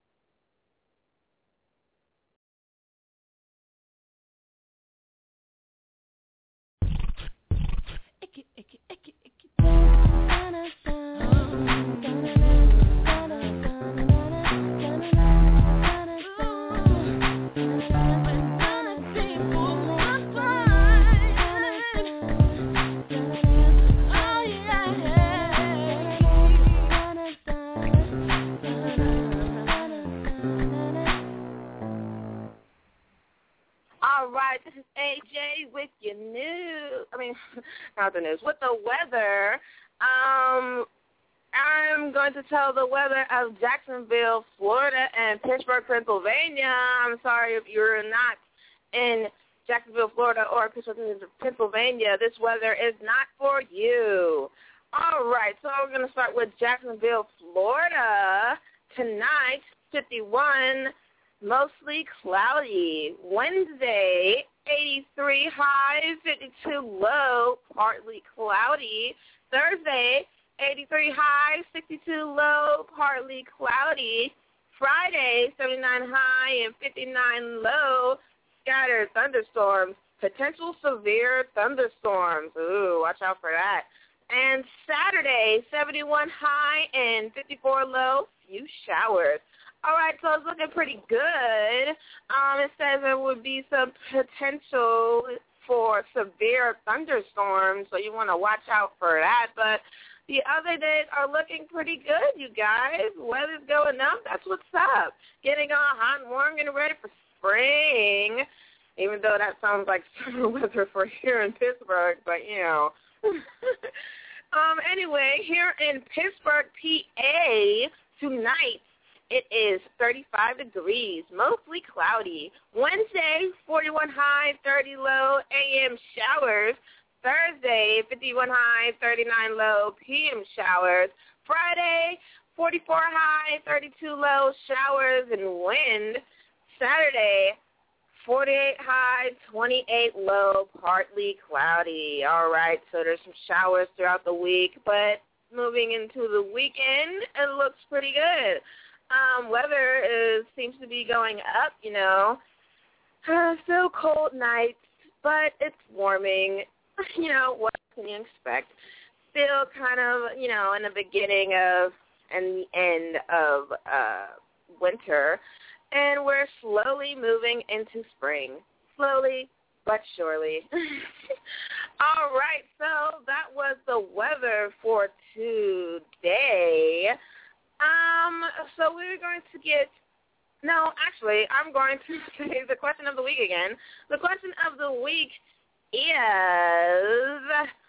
All right, this is A J with your news. I mean, not the news, with the weather. Um, I'm going to tell the weather of Jacksonville, Florida, and Pittsburgh, Pennsylvania. I'm sorry if you're not in Jacksonville, Florida, or Pittsburgh, Pennsylvania. This weather is not for you. All right, so we're going to start with Jacksonville, Florida. Tonight, fifty-one. Mostly cloudy. Wednesday, eighty-three high, fifty-two low, partly cloudy. Thursday, eighty-three high, sixty-two low, partly cloudy. Friday, seventy-nine high and fifty-nine low, scattered thunderstorms. Potential severe thunderstorms. Ooh, watch out for that. And Saturday, seventy-one high and fifty-four low, few showers. All right, so it's looking pretty good. Um, it says there would be some potential for severe thunderstorms, so you want to watch out for that. But the other days are looking pretty good, you guys. Weather's going up. That's what's up. Getting all hot and warm, getting ready for spring, even though that sounds like summer weather for here in Pittsburgh, but, you know. um, anyway, here in Pittsburgh, P A, tonight, it is thirty-five degrees, mostly cloudy. Wednesday, forty-one high, thirty low, A M showers. Thursday, fifty-one high, thirty-nine low, P M showers. Friday, forty-four high, thirty-two low, showers and wind. Saturday, forty-eight high, twenty-eight low, partly cloudy. All right, so there's some showers throughout the week, but moving into the weekend, it looks pretty good. Um, weather is seems to be going up, you know. Uh, still cold nights, but it's warming. You know, what can you expect? Still kind of, you know, in the beginning of and the end of uh, winter, and we're slowly moving into spring. Slowly but surely. All right, so that was the weather for today. Um, so we're going to get, no, actually, I'm going to say the question of the week again. The question of the week is,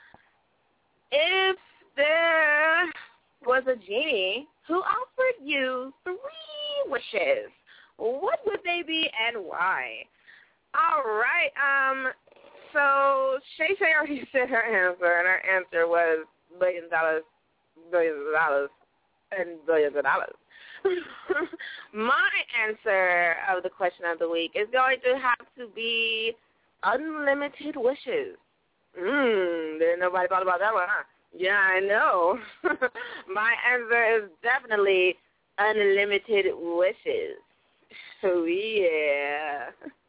if there was a genie who offered you three wishes, what would they be and why? All right, um, so Shay Shay already said her answer, and her answer was billions of dollars, billions of dollars, and billions of dollars. My answer of the question of the week is going to have to be unlimited wishes. Mmm, didn't nobody thought about that one, huh? Yeah, I know. My answer is definitely unlimited wishes. So, yeah.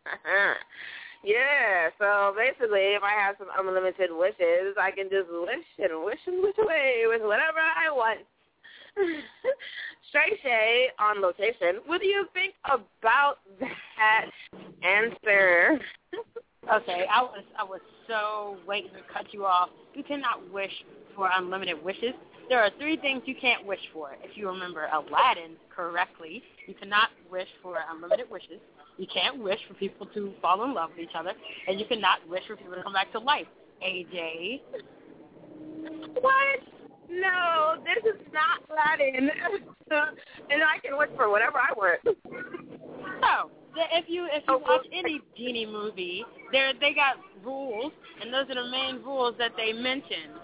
Yeah, so basically, if I have some unlimited wishes, I can just wish and wish and wish away with whatever I want. Straight Shay on location, what do you think about that answer? Okay, I was I was so waiting to cut you off. You cannot wish for unlimited wishes. There are three things you can't wish for. If you remember Aladdin correctly, you cannot wish for unlimited wishes. You can't wish for people to fall in love with each other, and you cannot wish for people to come back to life. A J. What? No, this is not Aladdin. And I can wish for whatever I want. No. If you if you watch any genie movie, they they got rules, and those are the main rules that they mention.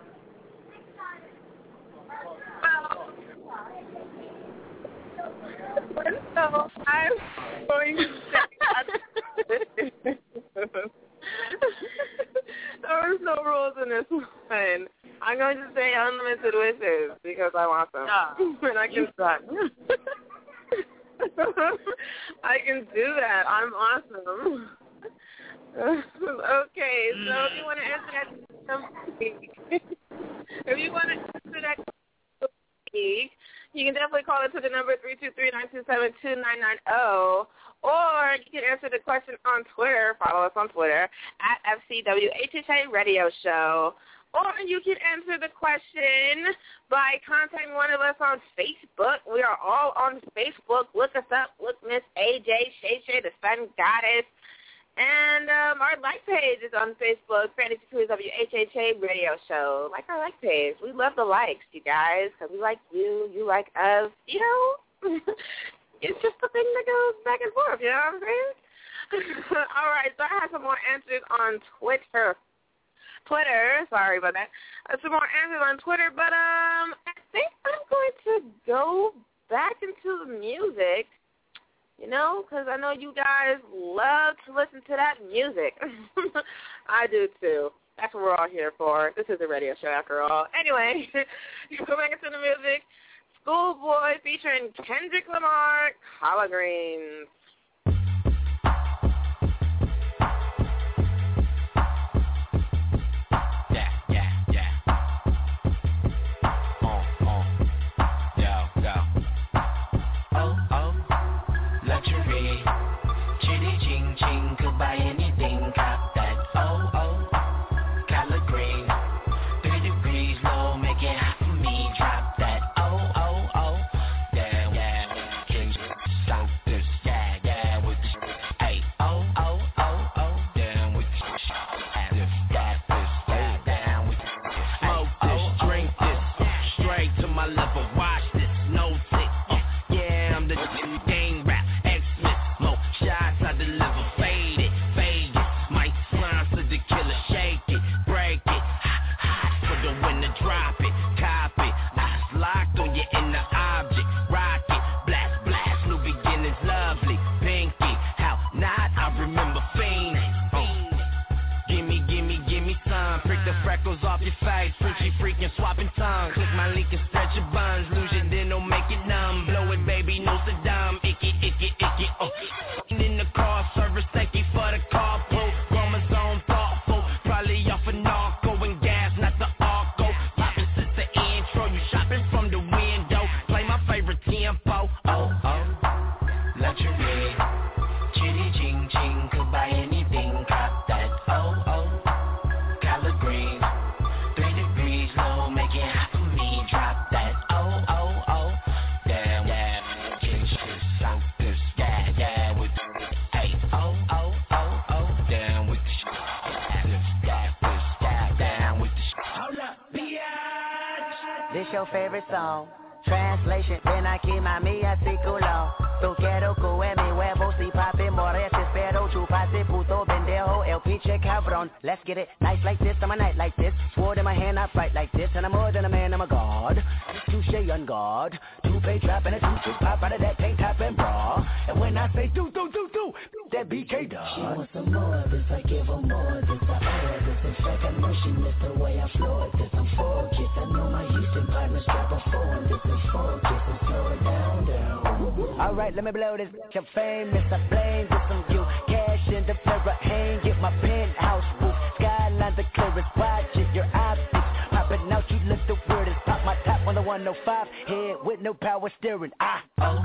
So I'm going to say there was no rules in this one. I'm going to say unlimited wishes because I want them. Oh, and I can suck. I can do that. I'm awesome. Okay, so if you want to answer that, if you want to answer that, you can definitely call it to the number three two three, nine two seven, two nine nine zero, or you can answer the question on Twitter. Follow us on Twitter at F C W H H A Radio Show. Or you can answer the question by contacting one of us on Facebook. We are all on Facebook. Look us up. Look Miss A J Shay Shay, the Sun Goddess. And um, our like page is on Facebook, Fantasy Tours W H H A Radio Show. Like our like page. We love the likes, you guys, because we like you, you like us. You know, it's just a thing that goes back and forth, you know what I'm saying? All right, so I have some more answers on Twitter. Twitter, sorry about that. Uh, some more answers on Twitter, but um, I think I'm going to go back into the music, you know, because I know you guys love to listen to that music. I do too. That's what we're all here for. This is a radio show after all. Anyway, go back into the music. Schoolboy featuring Kendrick Lamar, Collard Greens. Buy anything, cop that, oh, oh, collard green, three degrees low, make it hot for me, drop that, oh, oh, oh, yeah, yeah, can you stop this, yeah, yeah, with this, hey, oh, oh, oh, oh, down with this, have this, got this, yeah, down with this, smoke this, drink this, straight to my level, watch this, no tick, uh, yeah, I'm the game rap, X-Smith, more shots I deliver, fade it. Off your face, freaky freaking swapping tongues. Click my link and stretch your buns. Lose it, then don't make it numb. Blow it, baby, no Saddam. Icky, icky, icky, oh. In the car service, thank you for the carpool. Chromosome thought This your favorite song. Translation, ven aquí mami así culo. Tu quiero que mi huevo si papi mores espero chupate puto pendejo el pinche cabrón. Let's get it nice like this, I'm a night like this. Sword in my hand, I fight like this, and I'm more than a man, I'm a god. Touche on guard, two-pay trap and a two-six pop out of that tank top and bra. And when I say do do do do, that B K dog. She wants some more of this, I give her more of this. I order this, in fact I know she missed the way I floored this. I'm focused, I know my Houston partners drop a phone. This is focus and slow it down, down. Alright, let me blow this bitch, I'm famous, I blame this on you. Cash in the mirror, hang, get my penthouse roof. Skyline the clearest, watch it, your optics. Popping out, you look the weirdest. Pop my top on the one oh five, head with no power steering. Ah, oh,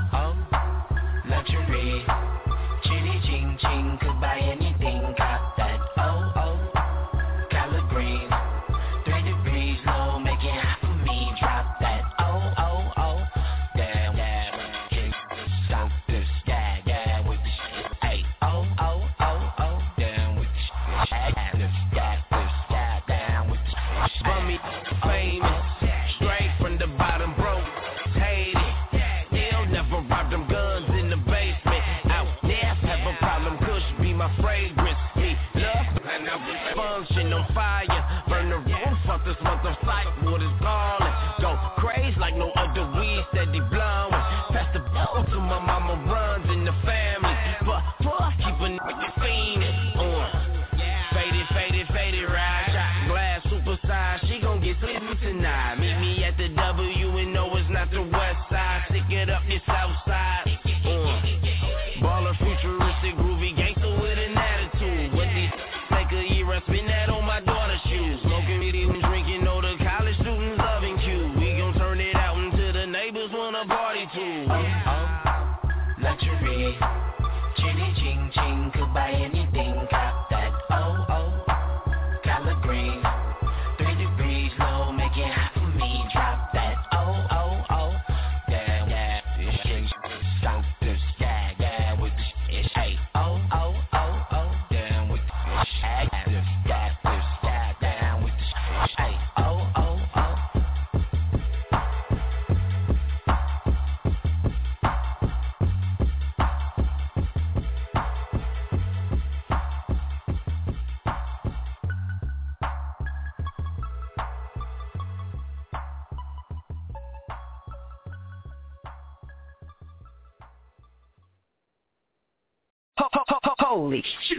oh, luxury. Chitty ching ching, could buy anything, cop that. Oh, oh, collard green. Three degrees low, make it hot for me, drop that. Oh, oh, oh, damn, yeah, kick this, stop this, yeah, yeah, with the shit. Hey, oh, oh, oh, oh, damn with the shit. Yeah, this, yeah, this, yeah, down with the shit. Bummy, famous, straight from the bottom, broke, hate it. They'll never rob them guns in the basement. Out there, have a problem, Kush be my fragrance. Me love, and I function on fire. Burn the roof off this mother sight, water's calling. Go crazy like no other weed, steady blowing. Pass the ball to my mama, runs in the family. But, but keep a nigga fiendin'. Uh. Faded, faded, faded, ride, shot glass, super size. She gon' get sleepy tonight. Meet me at the W and no, it's not the west side. Stick it up the south side. Uh. Baller, futuristic, groovy gangster with an attitude. What these take a year and spin that on my daughter's shoes. Smoking weed and drinking, all the college students loving Q. We gon' turn it out until the neighbors wanna party too. Oh, oh, luxury. Chitty ching ching, could buy anything, cop that. Oh, oh, collard green. Three degrees low, make it hot for me, drop that. Oh, oh, oh, yeah, yeah, yeah, stop this, yeah, yeah, with the shit. Hey, oh, oh, oh, oh, down with the shit. This, yeah, this, yeah, down with the shit. Hey, oh, oh, oh. Holy shit.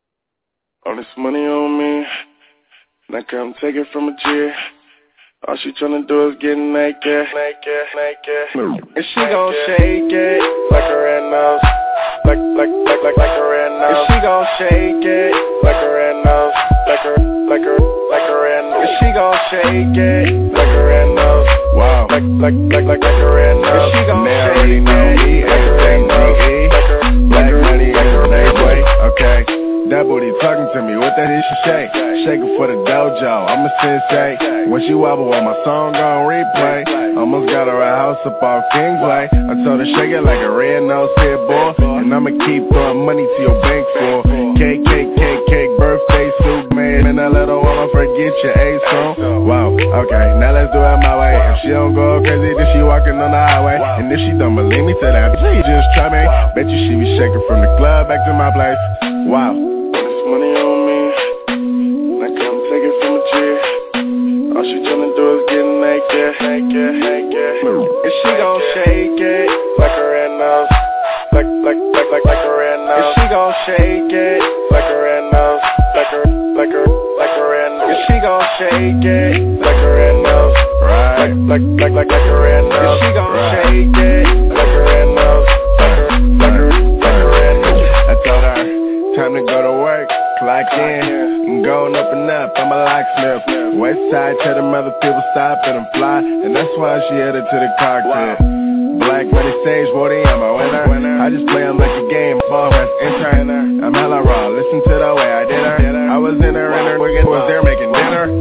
All this money on me, and I come take it from a G. All she tryna do is get naked, naked, naked. And she gon' shake it like a red nose, like, like, like, like, like a red nose. And she gon' shake it like a red nose, like a, like a, like a red nose. And she gon' shake it like a red nose, wow, like, like, like, like, like a red nose. And she gon' shake it like a red nose, like a, like a, like a red nose. Okay. That booty talking to me, what that is she shake? Shake it for the dojo, I'm a sensei. When she wobble on my song gon' replay. Almost got her a house up off Kingsley. I told her shake it like a red nose hit boy. And I'ma keep throwing money to your bank for cake, cake, cake, cake, birthday suit, man. And I let her wanna forget your A song. Wow, okay, now let's do it my way. If she don't go crazy, then she walking on the highway. And if she don't believe me, tell that bitch, just try me. Bet you she be shaking from the club back to my place. Wow. Money on me, and I come take it from a G. All she tryna do is get naked, naked, naked. And she gon' shake it like a red nose, like, like, like, like, like a red nose. And she gon' shake it like a red nose, like a, like a, like a red nose. And she gon' shake it like a red nose, right? Like, like, like, like, like a red nose. And she gon' right. shake it like a red nose, like a, like a, like a red nose. I told her, time to go to work. Clock in, I'm going up and up, I'm a locksmith. West side, tell them other people stop and I'm fly. And that's why she headed to the cockpit. Black money stage, forty, I'm a winner. I just play them like a game, ball as intern. I'm hella raw, listen to the way I did her. I was in her and her wiggin' was there making dinner. Uh,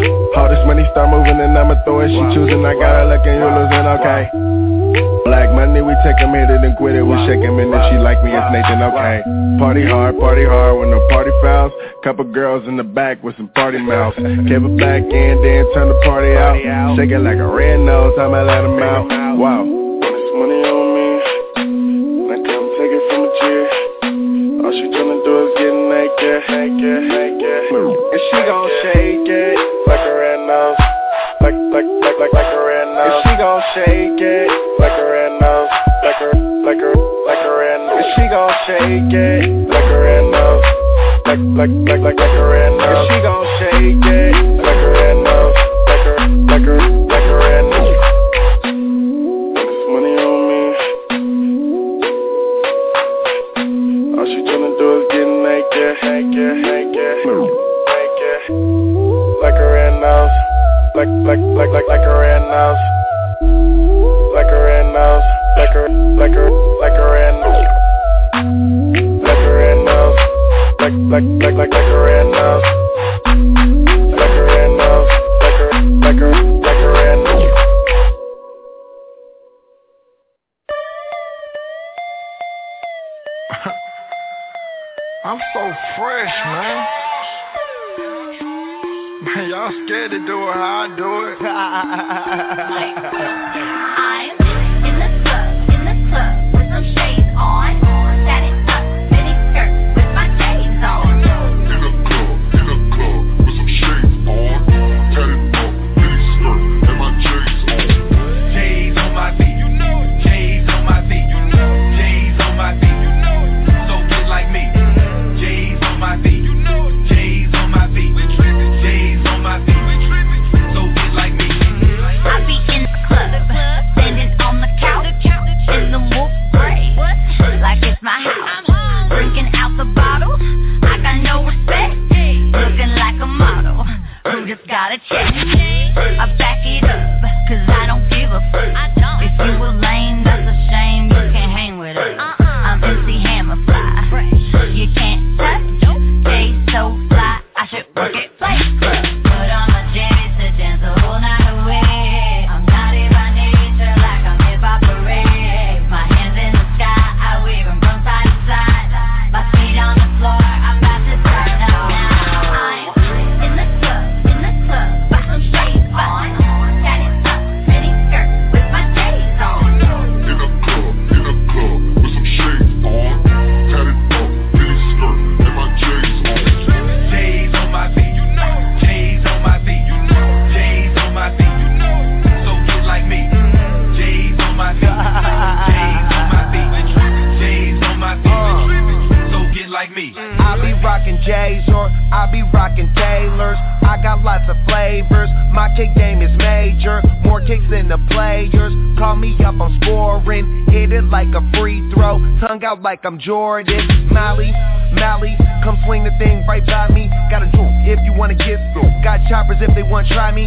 All this money start moving and I'ma throw it. She choosing, I got her looking, you losing, okay. Black money, we take them, hit it and quit it. We shake them and if she like me, it's Nathan, okay. Party hard, party hard when the party fouls. Couple girls in the back with some party mouths. Give it back in, then turn the party out. Shake it like a red nose, I'ma let them out. Wow. This money on me, and I come take it from the chair. All she tryna do is get naked, naked, naked. And she gon' shake it like a red nose, like, like, like, like, like a red nose. And she gon' shake it like a red nose, like a, like a, like a red nose. And she gon' shake it like a red nose, like, like, like, like, like a red nose. And she gon' shake it like a red nose, like a, like a, like a red nose. This money on me. All she tryna do is get naked, naked, naked, naked. Like a red nose, like, like, like, like, like a red nose, like a red nose, like a, like a, like a red nose, like a red nose, like, like, like, like, like a red nose, like a red nose, like a, like a, like a red nose. I'm so fresh, man. Man, y'all scared to do it how I do it. I'm in the club, in the club with some shades on. Satin up, mini skirt with my shades on. In the club, in the club with some shades on. Tatted up, mini skirt and my shades on. J's on my feet, you know it. J's on my feet, you know it. J's on my feet, you know it. So get like me. J's on my feet, you know it. J's on my feet, we trippin'. J's on my feet, we trippin'. So get like me. I be in the club, standing on the couch, in the wolf gray, like it's my house. Drinking out the bottle, I got no respect. Looking like a model, who just got a check. I back it up, cause I don't give a fuck. If you a lame, that's a shame, you can't hang with us. I'm M C Hammer fly, you can't touch. Jay so fly, I should work it play. Put on my jammies to dance the whole night away. I'm naughty by nature, like I'm hip hop parade. My hands in the sky, I wave them from side to side. My feet on the floor, I'm about to turn up now. I'm in the club, in the club, with some shades on. Tatted up, mini skirt with my shades on. In the club, in the club with some shades on. Tatted up, mini skirt and my J's on. J's on my feet, you know it. J's on my feet, you know it. J's on my feet, you know it. So get like me. J's on my feet, J's on my feet, J's on my feet. So get like me. I be rockin' J's or I be rockin' Taylors. I got lots of flavors. My kick game is major. More kicks than the players. Call me up, I'm scoring. Hit it like a free throw. Tongue out like I'm Jordan. Mally, Mally, come swing the thing right by me. Got a jewel if you wanna get through. Got choppers if they wanna try me.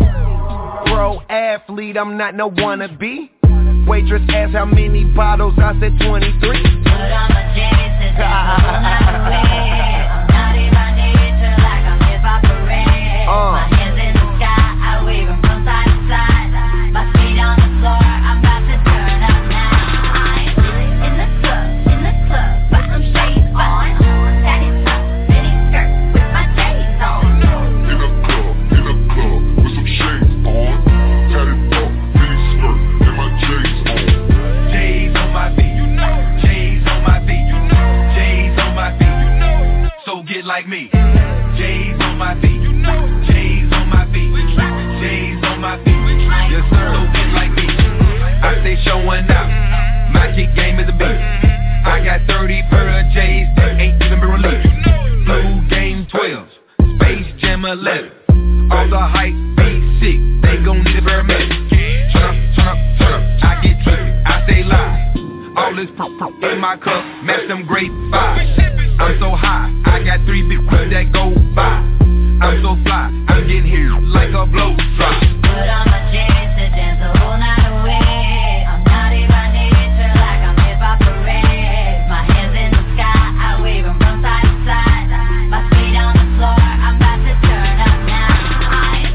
Pro athlete, I'm not no wannabe. Waitress asked how many bottles, I said twenty-three. Put on my jammies to dance the whole night away. I'm naughty by nature, like I'm hip hop parade. My hands in the sky, I wave them from side to side. My feet on the floor, I'm about to turn up now. I'm in the club, in the club, with some shades on. Tatted up, mini skirt with my shades on. In the club, in the club with some shades on. Tatted up, mini skirt and my J's on. J's on my feet, you know it. J's on my feet, you know it. J's on my feet, you know it. So get like me. J's on my feet, you know it. J's on my feet, J's on my feet. Yes sir. So get like me. I stay showing out. My kick game is a beat. I got thirty pair of J's that ain't even been released. Blue Game twelves, Space Jam eleven. All the hype be sick, they gon' need a paramedic. Turn up, turn up, turn up. I get trippy, I stay live. All this in my cup, match them great vibes. I'm so high, I got three big quips that go by. I'm so fly, I'm getting here like a blow drop. Put on my jammies to dance the whole night away. I'm naughty by nature, like I'm hip hop parade. My hands in the sky, I wave them from side to side. My feet on the floor, I'm about to turn up now. I'm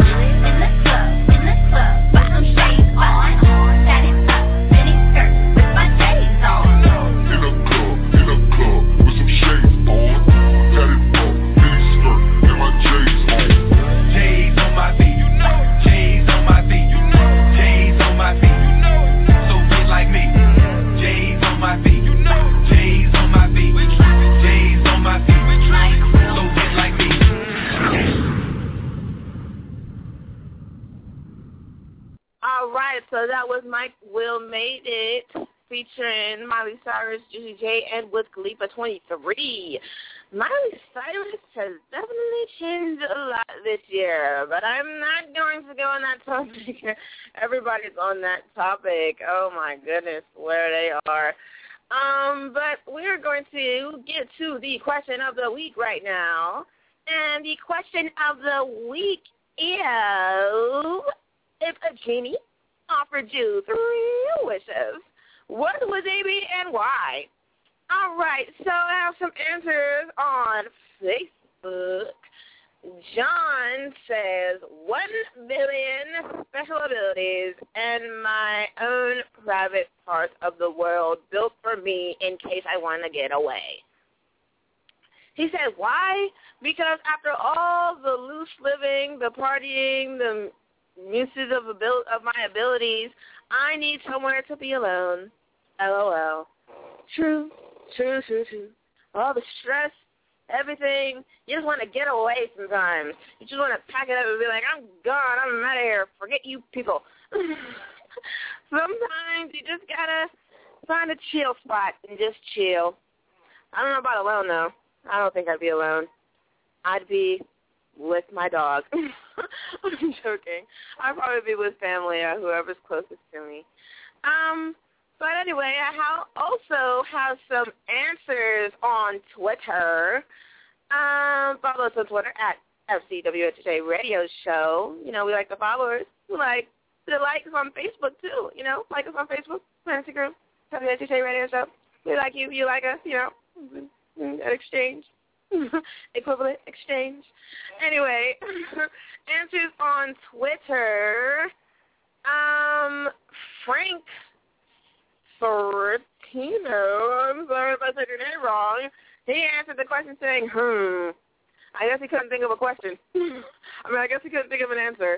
So that was Mike Will Made It, featuring Miley Cyrus, Juicy J, and Wiz Khalifa twenty-three. Miley Cyrus has definitely changed a lot this year, but I'm not going to go on that topic. Everybody's on that topic. Oh, my goodness, where they are. Um, but we're going to get to the question of the week right now. And the question of the week is, if a genie offered you three wishes, what would they be and why? All right, so I have some answers on Facebook. John says, one billion special abilities and my own private part of the world built for me in case I want to get away. He said, why? Because after all the loose living, the partying, the uses of, abil- of my abilities, I need somewhere to be alone. LOL. True. True, true, true. All the stress, everything, you just want to get away sometimes. You just want to pack it up and be like, I'm gone, I'm out of here, forget you people. Sometimes you just got to find a chill spot and just chill. I don't know about alone, though. I don't think I'd be alone. I'd be with my dog. I'm joking. I'd probably be with family or whoever's closest to me. Um... But anyway, I also have some answers on Twitter. Um, follow us on Twitter at F C W H J Radio Show. You know, we like the followers. We like the likes on Facebook, too. You know, like us on Facebook, Fantasy Group, W H J Radio Show. We like you, you like us, you know, an exchange, equivalent exchange. Anyway, answers on Twitter. Um, Frank Sorrentino, I'm sorry if I said your name wrong. He answered the question saying, hmm. I guess he couldn't think of a question. I mean, I guess he couldn't think of an answer.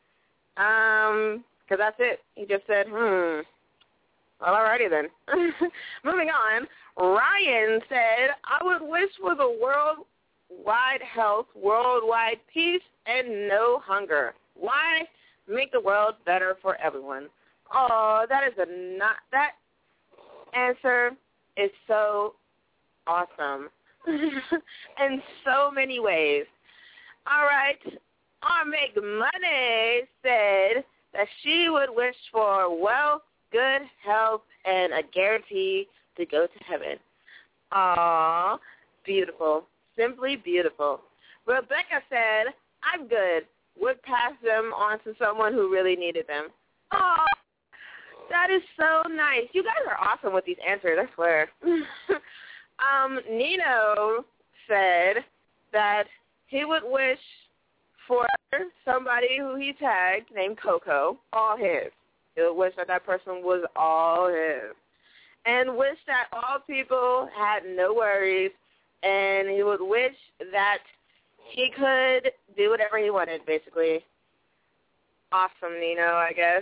Um, because that's it. He just said, hmm. Well, alrighty then. Moving on, Ryan said, I would wish for the worldwide health, worldwide peace, and no hunger. Why? Make the world better for everyone. Oh, that is a not that answer is so awesome in so many ways. All right, our Make Money said that she would wish for wealth, good health, and a guarantee to go to heaven. Aw, beautiful, simply beautiful. Rebecca said, I'm good. Would pass them on to someone who really needed them. Aw. That is so nice. You guys are awesome with these answers, I swear. um, Nino said that he would wish for somebody who he tagged named Coco, all his. He would wish that that person was all his. And wish that all people had no worries, and he would wish that he could do whatever he wanted, basically. Awesome, Nino, I guess.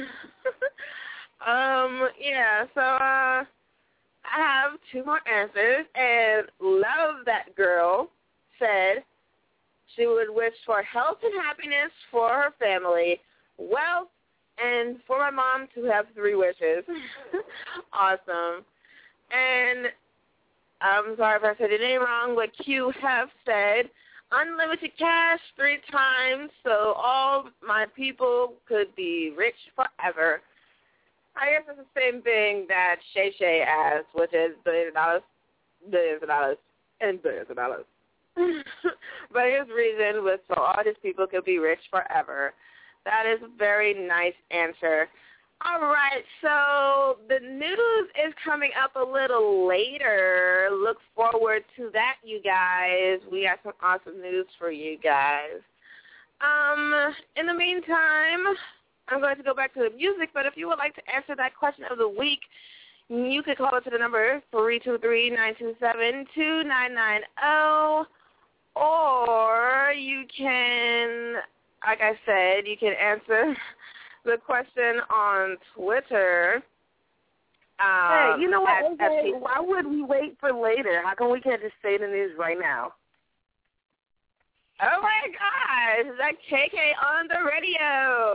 um, yeah, so uh, I have two more answers, and Love That Girl said she would wish for health and happiness for her family, wealth, and for my mom to have three wishes. Awesome. And I'm sorry if I said your name wrong, but Q Hef said, unlimited cash three times so all my people could be rich forever. I guess it's the same thing that Shay Shay asked, which is billions of dollars, billions of dollars, and billions of dollars. But his reason was so all his people could be rich forever. That is a very nice answer. All right, so the news is coming up a little later. Look forward to that, you guys. We got some awesome news for you guys. Um, in the meantime, I'm going to go back to the music, but if you would like to answer that question of the week, you could call it to the number three two three, nine two seven, two nine nine zero, or you can, like I said, you can answer the question on Twitter. Um, hey, you know what? At, at okay, why would we wait for later? How come we can't just say the news right now? Oh, my gosh. Is that K K on the radio?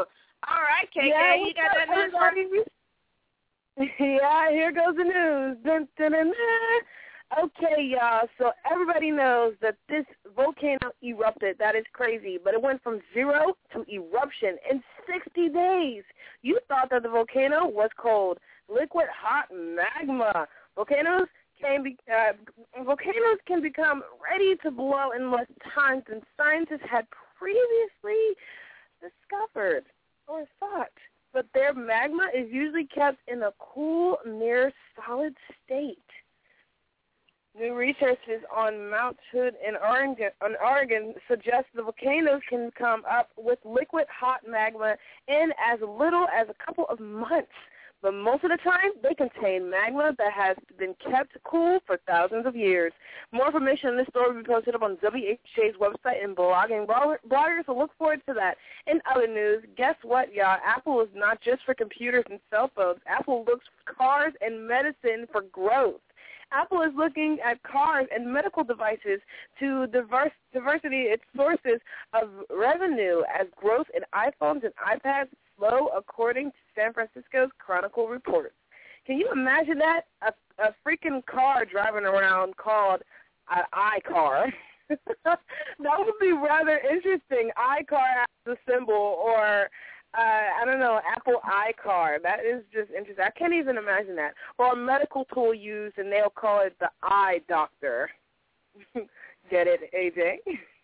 All right, K K, yeah, you got that news for me? Yeah, here goes the news. Dun, dun, dun, dun. Okay, y'all, so everybody knows that this volcano erupted. That is crazy, but it went from zero to eruption in sixty days. You thought that the volcano was cold. Liquid hot magma. Volcanoes can be uh, volcanoes can become ready to blow in less time than scientists had previously discovered or thought. But their magma is usually kept in a cool, near solid state. New researches on Mount Hood in Oregon, in Oregon suggest the volcanoes can come up with liquid hot magma in as little as a couple of months. But most of the time, they contain magma that has been kept cool for thousands of years. More information on this story will be posted up on W H A's website and blogging bloggers, so look forward to that. In other news, guess what, y'all? Apple is not just for computers and cell phones. Apple looks for cars and medicine for growth. Apple is looking at cars and medical devices to diverse, diversity its sources of revenue as growth in iPhones and iPads slow, according to San Francisco's Chronicle reports. Can you imagine that? A, a freaking car driving around called an iCar. That would be rather interesting. iCar as a symbol, or Uh, I don't know, Apple iCar. That is just interesting. I can't even imagine that. Or a medical tool used, and they'll call it the eye doctor. Get it, A J?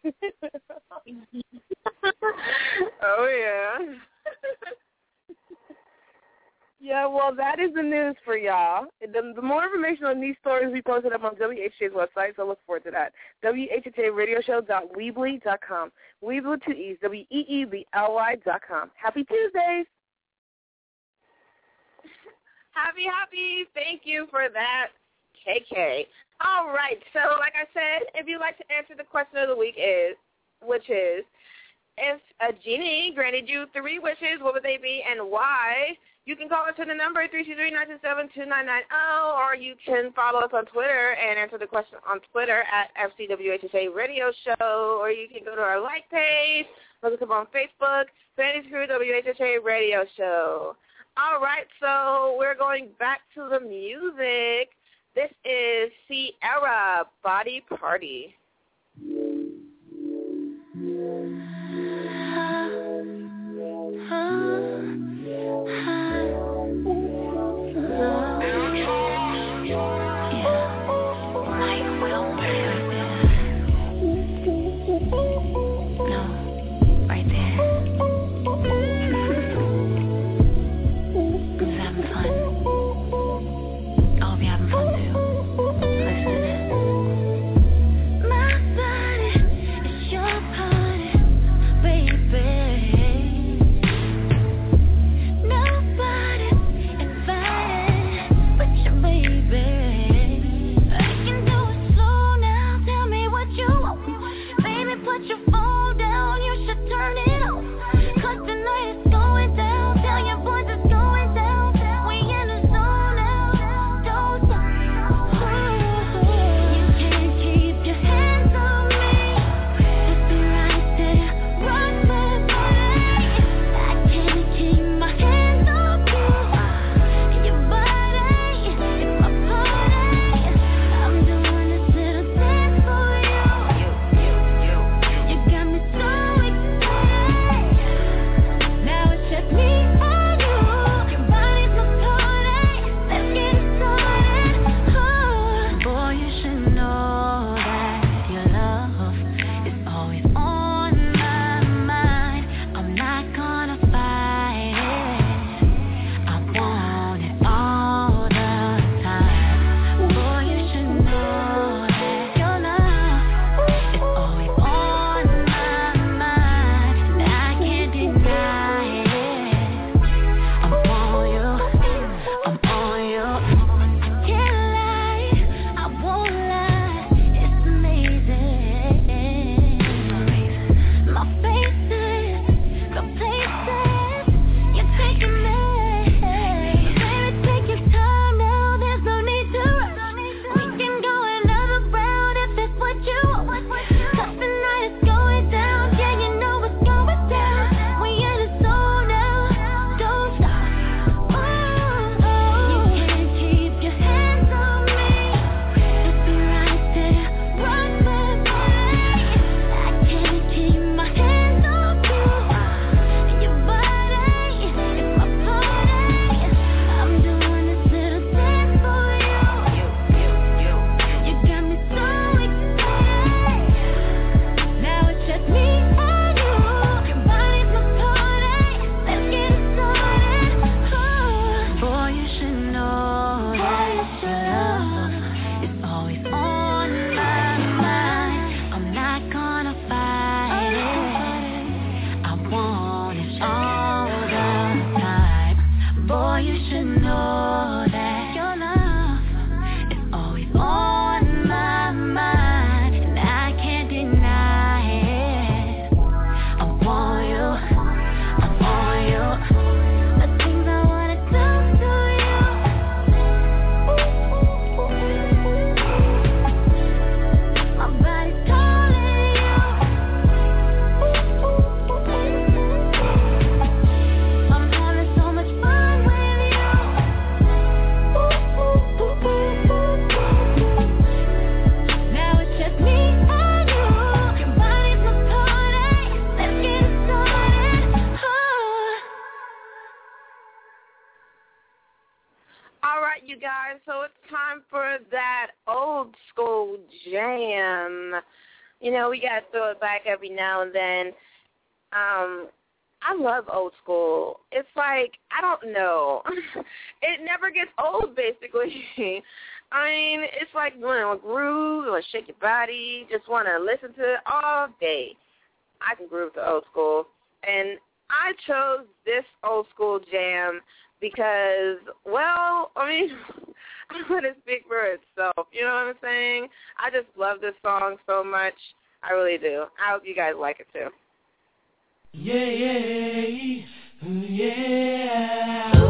Oh, yeah. Yeah, well, that is the news for y'all. The, the more information on these stories will be posted up on W H J's website, so look forward to that. W H A radio show dot weebly dot com. Weebly with two E's, W E E B L Y dot com. Happy Tuesdays. Happy, happy. Thank you for that, K K. All right, so like I said, if you'd like to answer the question of the week is, which is, if a genie granted you three wishes, what would they be and why? You can call us to the number three two three, nine two seven, two nine nine zero, or you can follow us on Twitter and answer the question on Twitter at F C W H S A Radio Show, or you can go to our like page, look us up on Facebook, Fantasy Crew W H S A Radio Show. All right, so we're going back to the music. This is Sierra, Body Party. My time for that old school jam. You know, we got to throw it back every now and then. Um, I love old school. It's like, I don't know. It never gets old, basically. I mean, it's like you want to groove, you want to shake your body, just want to listen to it all day. I can groove to old school. And I chose this old school jam because, well, I mean, I'm going to speak for itself. You know what I'm saying? I just love this song so much. I really do. I hope you guys like it too. Yeah, yeah, yeah.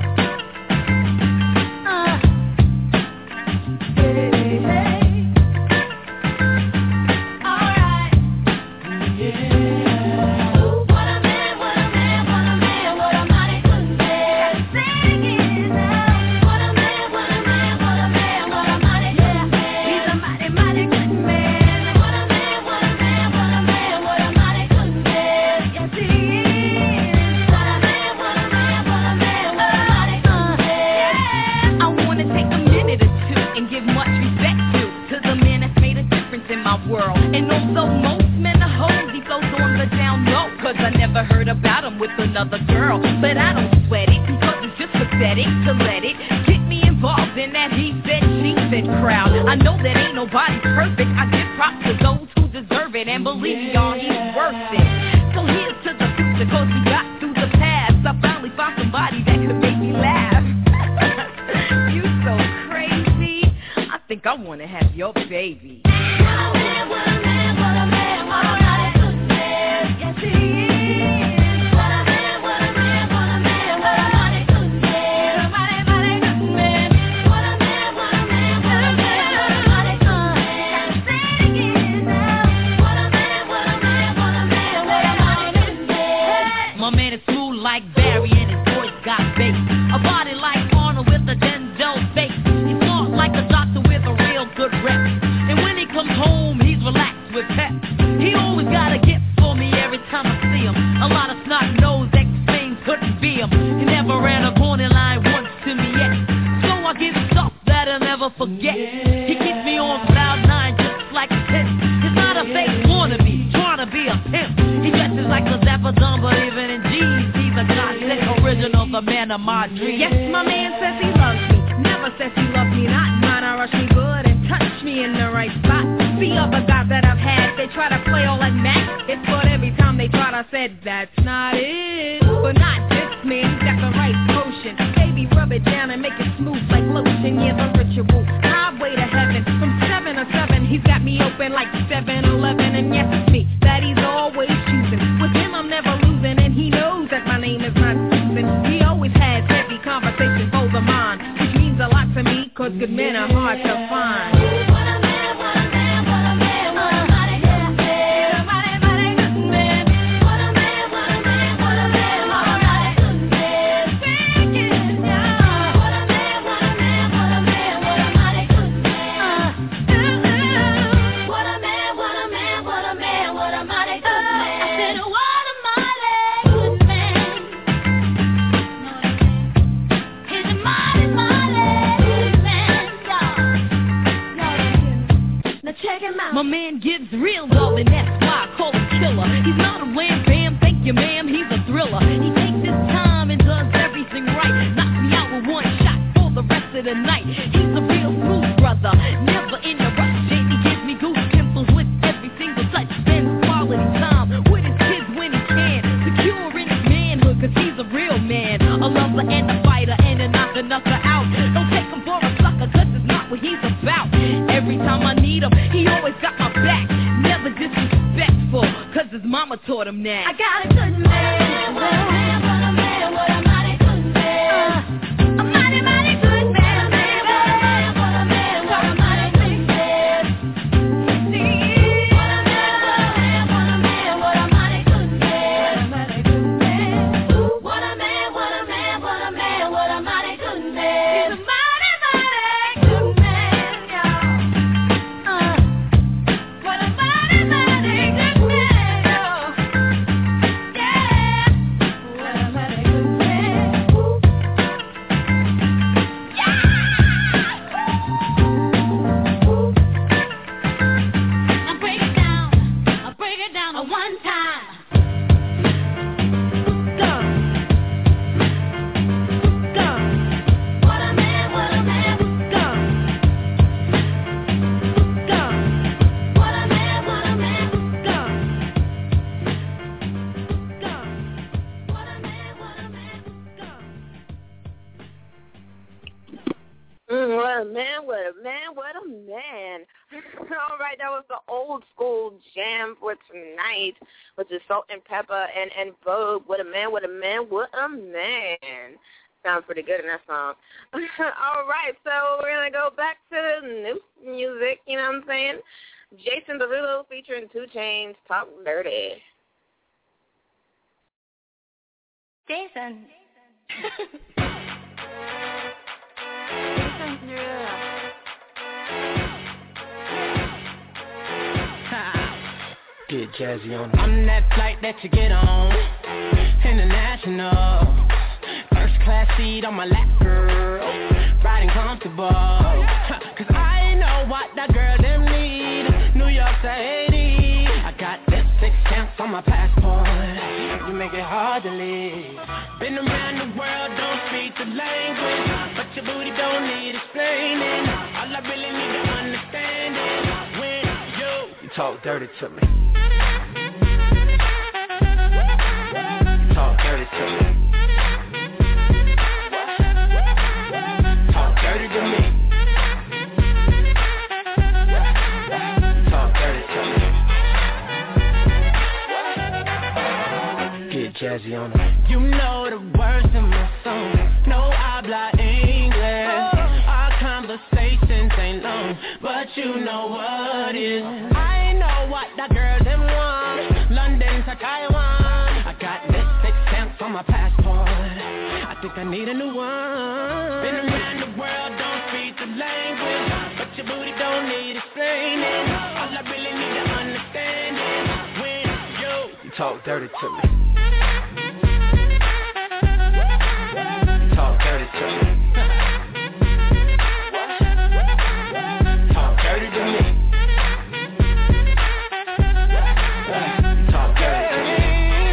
Uh, hey, hey. All right. Yeah. What a man, what a man, what a man, what a mighty good man. Sing it now. What a man, what a man, what a man, what a mighty good man. He's a mighty, mighty good man. What a man, what a man, what a man, what a mighty good man. Yes, he is. What a man, what a man, what a man, what a mighty good man. I wanna take a minute or two and give much respect to, to the man that's made a difference in my world. And although most men are hoes, he flows on the down low, cause I never heard about him with another girl. But I don't sweat it, because it's just pathetic to let it get me involved in that he said, she said crowd. I know that ain't nobody perfect, I give props to those who deserve it, and believe me, y'all, he's worth it. So here's to the future, cause we got through the past. I finally found somebody that could make me laugh. You so crazy, I think I wanna have your baby. What a man, what a man, what a man, what a mighty good man. Yes, he is. What a man, what a man, what a man, what a mighty good man. A mighty, mighty good man. What a man, what a man, what a man, what a mighty good man. Say it again now. What a man, what a man, what a man, what a mighty good man. My man is smooth like Barry and his voice got bass. A body like Arnold with a Denzel face. He's smart like a doctor with a real good rep. And when he comes home, he's relaxed with pep. He always got a gift for me every time I see him. A lot of snot nose ex-things couldn't be him. He never ran a corner line once to me yet. So I give him stuff that I'll never forget. He keeps me on cloud nine just like a pimp. He's not a fake wannabe, trying to be a pimp. He dresses like a Zappa Dumb, but even in jeans, he's a godsend original, the man of my dreams. Yes, my man says he loves me. Never says he loves me not. Mine, I rush me good and touch me in the right spot. The other guys that I've had, they try to play all like Mac. It's but every time they tried, I said, that's not it. But not this man, he's got the right potion. Baby, rub it down and make it smooth like lotion. Yeah, the ritual, highway to heaven. From seven to seven, he's got me open like seven eleven. And yes, it's me that he's always choosing. With him, I'm never losing. And he knows that my name is not Susan. He always has heavy conversations over mine, which means a lot to me, cause good men are hard to find. What a man, what a man, what a man, what a mighty good man. A mighty, mighty good man. What a man, what a man, what a man, what a mighty good man. Sing it now. What a man, what a man, what a man, what a mighty good man. Uh, uh, uh. What a man, what a man, what a man, what a mighty good man. I said, what a mighty good man. He's a mighty, mighty good man, y'all. Now check him out. My man gives real love, and that's why I call him killer. He's not a wham bam, thank you ma'am, he's a thriller. He takes his time and does everything right. Knocks me out with one shot for the rest of the night. He's a real smooth brother, never in a rush. And he gives me goose pimples with every single touch. Spends quality time with his kids when he can. Secure in his manhood, cause he's a real man. A lover and a fighter and a knocker, knocker out. Don't take him for a sucker, cause it's not what he's about. Every time I need him, he always got my back. Never disrespectful, cause his mama taught him that. I got a good man. What a man, what a man, what a mighty good man. Uh, a mighty, mighty good man. What a man, what a man, what a mighty good man. See, what a man, what a man, what a mighty good man. What a man, what a man, what a man, what a mighty good man. He's a mighty, mighty good man, y'all. Uh, what a mighty, mighty good man, y'all. Yeah. a man, what a man, what a man. All right, that was the old school jam for tonight, which is Salt and Pepper and, and Vogue. What a man, what a man, what a man. Sounds pretty good in that song. All right, so we're going to go back to new music, you know what I'm saying? Jason Derulo featuring two Chainz, Talk Dirty. Jason. Get jazzy on it. I'm that flight that you get on, international. First class seat on my lap, girl. Riding comfortable. Cause I know what that girl them need. New York to Haiti. I got this six stamps on my passport. You make it hard to leave. Been around the world, don't speak the language, but your booty don't need explaining. All I really need to understand is when you, you talk dirty to me. You talk dirty to me. Talk dirty to me. Talk dirty to me. Get jazzy on it. You know the words in my song. No habla English. Our conversations ain't long, but you know what is. I know what that girl them want. London to Taiwan. I got this six stamps on my passport. I think I need a new one. Been around the world, don't speak the language, but your booty don't need explaining. All I really need to understand is when you, you talk dirty to me. Talk dirty to me. Talk dirty to me. Talk dirty to me.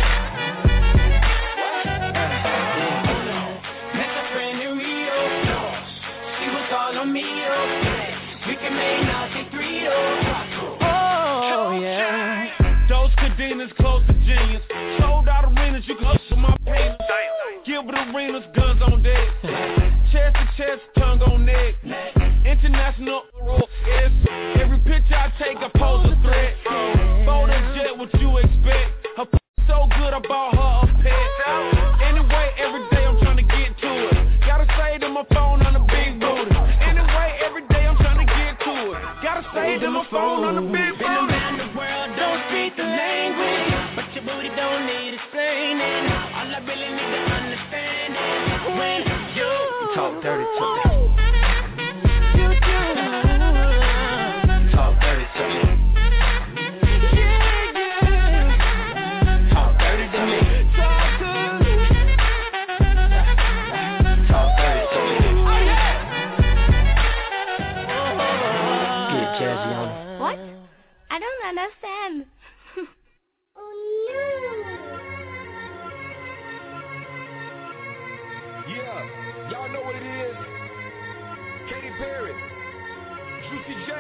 Met a friend in Rio. She was all on me. We can make now say three oh yeah. Those cadenas close to genius. Sold out arenas, you can hustle my pain. Gilbert Arenas, guns on deck. Chest to chest, tongue on neck. International is every picture I take, I pose a threat. Phone and jet, what you expect? Her p- so good, I bought her a pet. Anyway, every day I'm trying to get to it. Gotta say to my phone on the big booty. Anyway, every day I'm trying to get to it. Gotta say to my phone on the big booty. Been around the world, don't speak the language, but your booty don't need explaining. All I really need to understand is when you, you talk dirty to me. You do. Talk dirty to me. Yeah, yeah. Talk dirty to me. Talk to me. Talk dirty to me. Oh, yeah. Get jazzy on it. What? I don't understand. Yeah, y'all know what it is. Katy Perry, Juicy J.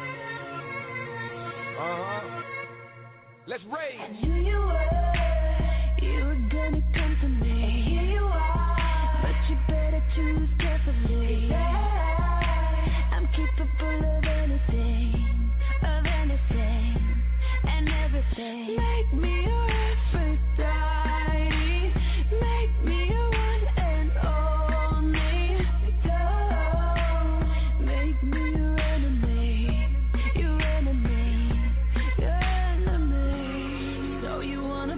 Uh-huh. Let's rage. I knew you were, you were gonna come to me. And here you are, but you better choose carefully. I'm capable of anything, of anything, and everything. Make me your Aphrodite, make me your one and only. Don't make me your enemy, your enemy, your enemy. So you wanna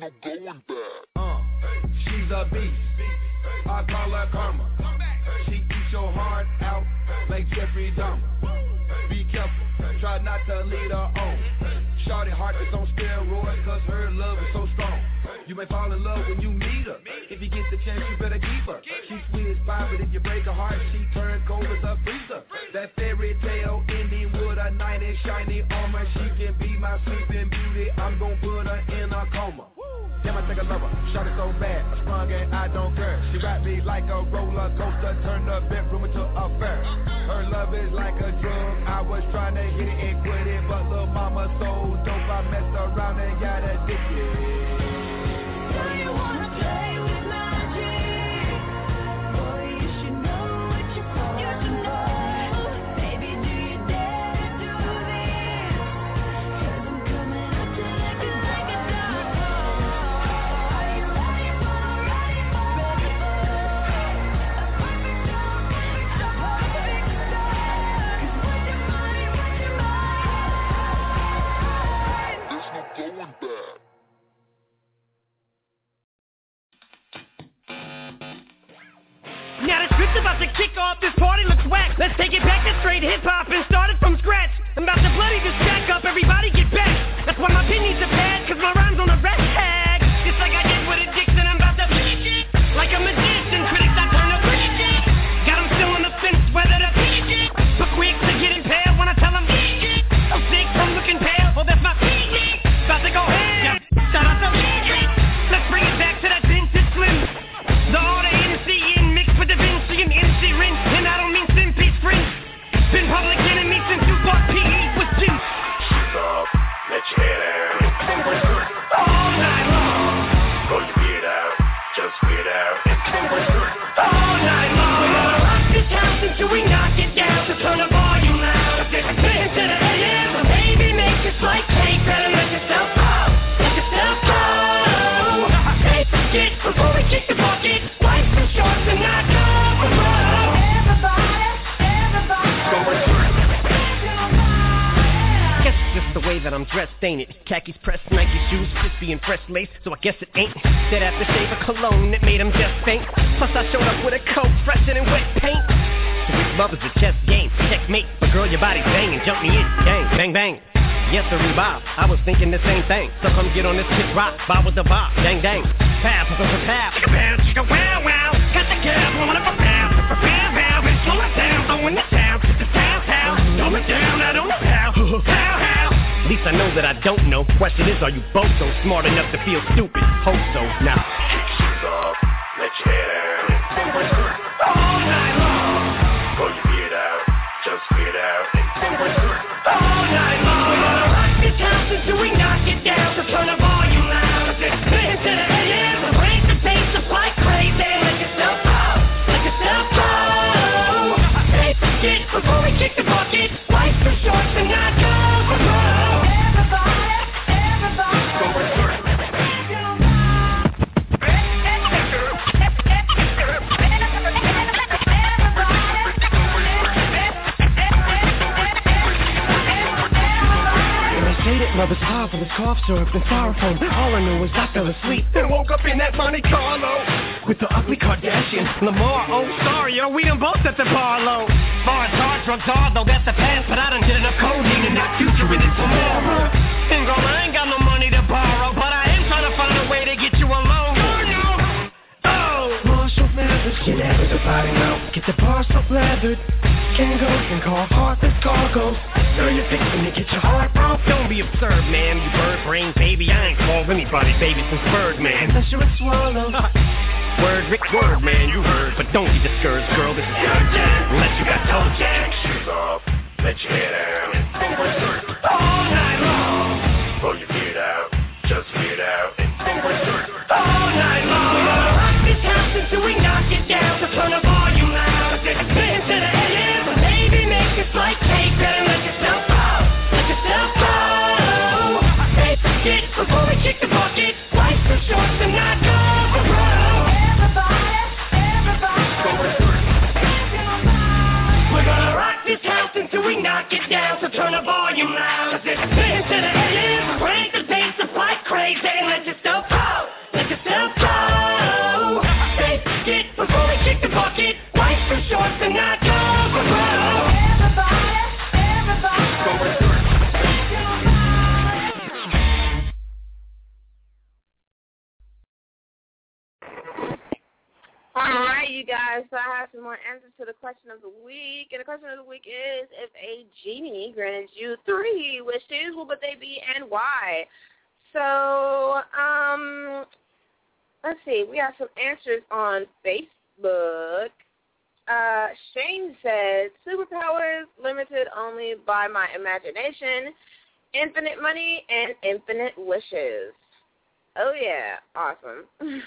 going bad. Uh, she's a beast. I call her karma. She eats your heart out like Jeffrey Dahmer. Be careful, try not to lead her on. Shorty heart is on steroids cause her love is so strong. You may fall in love when you meet her. If you get the chance, you better keep her. She's sweet as pie, but if you break her heart, she turns cold as a freezer. That fairy tale ending with a knight in shiny armor. She can be my sleeping beauty. I'm gon' put her in a coma. Damn, I think I love her. Shorty so bad, I sprung and I don't care. She wrapped me like a roller coaster, turned the bedroom into a fair. Her love is like a drug. I was trying to hit it and quit it, but little mama so dope, I messed around and got addicted. Do you wanna play with magic? Boy, you should know what you're for. You should know. Baby, do you dare to do this? 'Cause I'm coming up to like a, like a dog. Are you ready for, ready for, ready for a perfect storm? A perfect storm. 'Cause with your money, with your mind, there's no going bad. Now the script's about to kick off, this party looks whack. Let's take it back to straight hip-hop and start it from scratch. I'm about to bloody this jack up, everybody get back. That's why my pin needs a pad, cause my rhyme's on a red tag. Just like I did with Addiction, I'm about to beat it. Like a magician, critics I turn to preach it. Got them still on the fence, whether to beat it. But quick to get impaled when I tell them beat it. I'm sick from looking pale, well that's my P G. About to go ham, shout out to Beat. Let's bring it back to that vintage slim. The order M C in mixed with Da Vinci and M C Rin. And I don't mean Simpy's friend. Been public enemy since you bought P E with Jim. Shoes off, let your head out. All night long. Pull your beard out, just weird out. All night long. We're gonna rock this house until we knock it down. So turn the volume loud. Listen to the A M. Baby, make this like cake. Better let yourself go. Let yourself go. Hey, forget before we kick the bucket. Life is short and not go. Guess it's just the way that I'm dressed, ain't it? Khakis pressed, Nike shoes, crispy and fresh lace, so I guess it ain't that aftershave of cologne that made him just faint. Plus I showed up with a coat fresher than wet paint. So this love is a chess game, checkmate. But girl, your body's banging, jump me in, gang, bang, bang. Yes, sir, Bob, I was thinking the same thing. So come get on this kick rock, bob with the bob, dang, dang. Pow, pow, pow, pow, chicka pow, chicka wow, wow. Got the gas, blowing up a pow, pow, pow, pow. Bitch, slow it down, throwing the town, the town, town. Throw it down, I don't know how, how, how. At least I know that I don't know. Question is, are you both so smart enough to feel stupid? Hope so, now. Kick shoes off, let your head out. All night long. Pull your beard out, just weird out. All night long. We're gonna rock this house until we knock it down. So turn the volume loud. Listen to the A M. Raise the pace up like crazy. Let yourself go. Let yourself go. Hey, forget before we kick the bucket. Life's too short to not go. Love is hard for this cough syrup and styrofoam. All I knew was I fell asleep and woke up in that Monte Carlo with the ugly Kardashian, Lamar. Oh, sorry, yo, we done both at the Barlow. Far as hard drugs are, though that's the past, but I done did enough codeine and that future in it tomorrow. And girl, I ain't got no money to borrow, but I am trying to find a way to get you alone. Oh, Marshall Mathers, get out of the body now. Get the bar so leathered. Kangols and call heartless cargoes. Girl, you're fixing to get your heart broke. Don't be absurd, man. You bird brain baby. I ain't called anybody baby since Birdman. Unless you're a swallow. Word, Rick, word, man, you heard. But don't be discouraged, girl. This is your jam. Unless you got toe jam. Shoes off, let your head out. All night long. Pull your beard out, just weird out. All night long. We're gonna rock this house until we knock it down. So turn the volume loud. Listen to the A M. Baby, make this like cake. Better let yourself go. Let yourself go. Hey, forget before we kick the bucket. Life's too short to not go. Everybody, everybody. We're gonna rock this house until we knock it down. So turn the volume loud. Listen to the A M. Break you guys. So I have some more answers to the question of the week. And the question of the week is, if a genie granted you three wishes, what would they be and why? So, um, let's see. We have some answers on Facebook. Uh, Shane said, superpowers limited only by my imagination, infinite money, and infinite wishes. Oh, yeah. Awesome.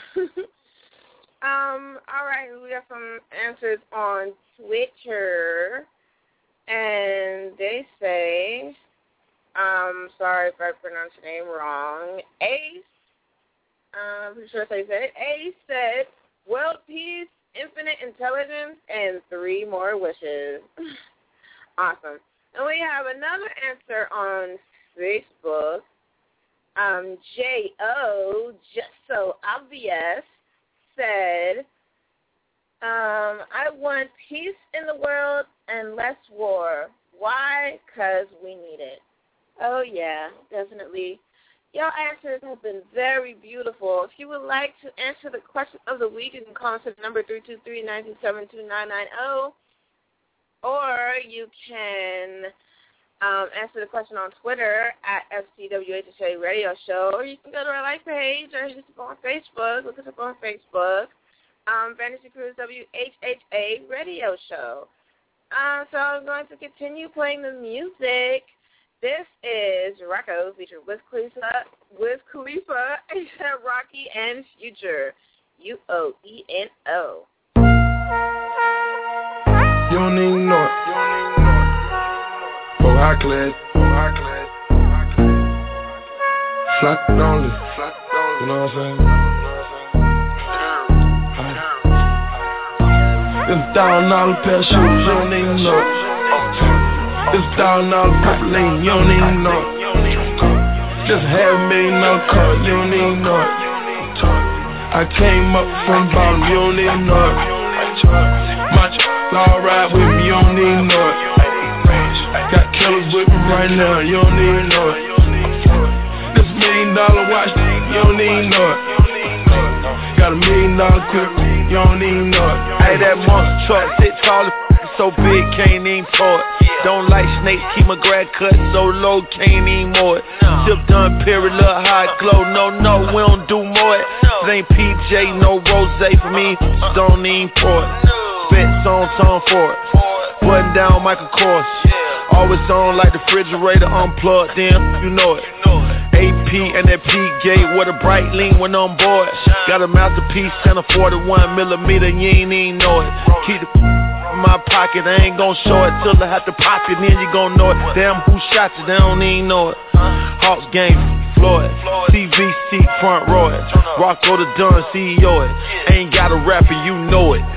um, all right. We got some answers on Twitter. And they say, um, sorry if I pronounced your name wrong, Ace, I'm pretty sure that's how you said it. Ace said, world peace, infinite intelligence, and three more wishes. Awesome. And we have another answer on Facebook. Um, J O, just so obvious, said, um, I want peace in the world and less war. Why? Because we need it. Oh, yeah, definitely. Your answers have been very beautiful. If you would like to answer the question of the week, you can call us at number three two three, nine two seven, two nine nine zero, or you can um, answer the question on Twitter at F C W H H A Radio Show, or you can go to our live page, or just go on Facebook. Look us up on Facebook, um, Fantasy Cruise W H H A Radio Show. Uh, so I'm going to continue playing the music. This is Rocco featured with Khalifa, with Khalifa, A$AP Rocky, and Future. U O E N O. You don't even know it. Oh, high class. Flat only. You know what I'm saying? It's down all the pair of shoes. You don't even know it. It's down all the purple lane, you don't even know it. Just half a million dollar car, you don't even know it. I came up from bottom, you don't even know it. My ch*** all ride with me, you don't even know it. Got killers with me right now, you don't even know it. This million dollar watch, you don't even know it. Got a million dollar quick, you don't even know it. Hey, that monster truck sit tall as so big, can't even pour it. Don't like snakes, keep my grad cut so low, can't even more it. Sip done, period, little hot glow. No, no, we don't do more it. It ain't P J, no rose for me, don't even pour it. Spit song, song for it. Button down Michael Kors. Always on like the refrigerator unplugged, damn, you know it. A P and that P gate with a bright lean when on board. Got a masterpiece and a forty-one millimeter, you ain't even know it. Keep the in my pocket, I ain't gon' show it till I have to pop it, then you gon' know it. Damn, who shot you, they don't even know it. Hawks game, Floyd, C V C front row it. Rocco the Dunn, C E O it. Ain't got a rapper, you know it.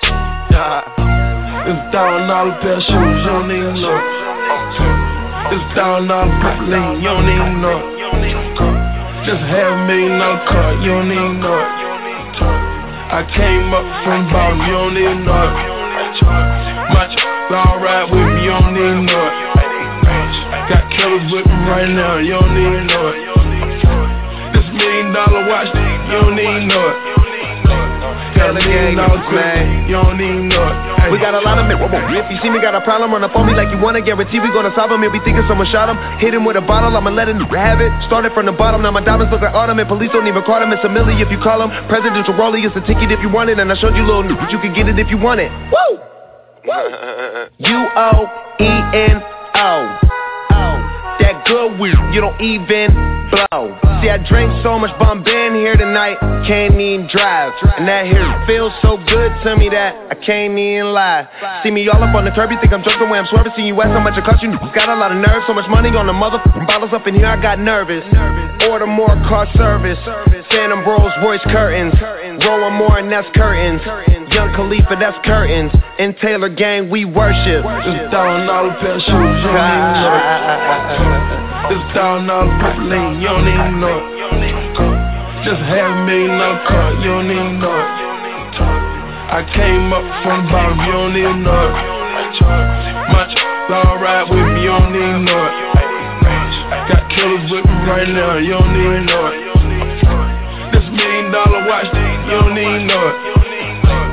It's down all the pair of shoes, you don't even know it. It's down all the purple lane, you don't even know it. Just half a million dollar car, you don't even know it. I came up from bottom, you don't even know it. My ch*** all ride with me, you don't even know it. Got killers with me right now, you don't even know it. This million dollar watch, you don't even know it. Got a million dollar man, you don't even know it. We got a lot of men. If you see me got a problem, run up on me like you wanna. Guarantee we gonna solve him. If we thinking someone shot him, hit him with a bottle, I'ma let him have it. Started from the bottom, now my diamonds look like autumn. And police don't even call him, it's a milli if you call him. Presidential rollie, it's a ticket if you want it. And I showed you little news, but you can get it if you want it. Woo! Woo! U O E N O. That good weed, you don't even blow. See, I drank so much Bombay in here tonight, can't even drive. And that here feels so good to me that I can't even lie. See me all up on the curb, you think I'm joking when I'm swerving. See you ask how much it cost you, got a lot of nerve. So much money on the motherfucking bottles up in here, I got nervous. Order more car service, Phantom Rolls Royce curtains. Rolling more and that's curtains. Young Khalifa, that's curtains. In Taylor gang, we worship. It's down all the pair of shoes, you don't even know it. It's down all the purple lane, you don't even know it. Just half a million dollar car, you don't even know it. I came up from the bottom, you don't even know it. My ch*** all ride with me, you don't even know it. Got killers with me right now, you don't even know it. This million dollar watch, you don't even know it.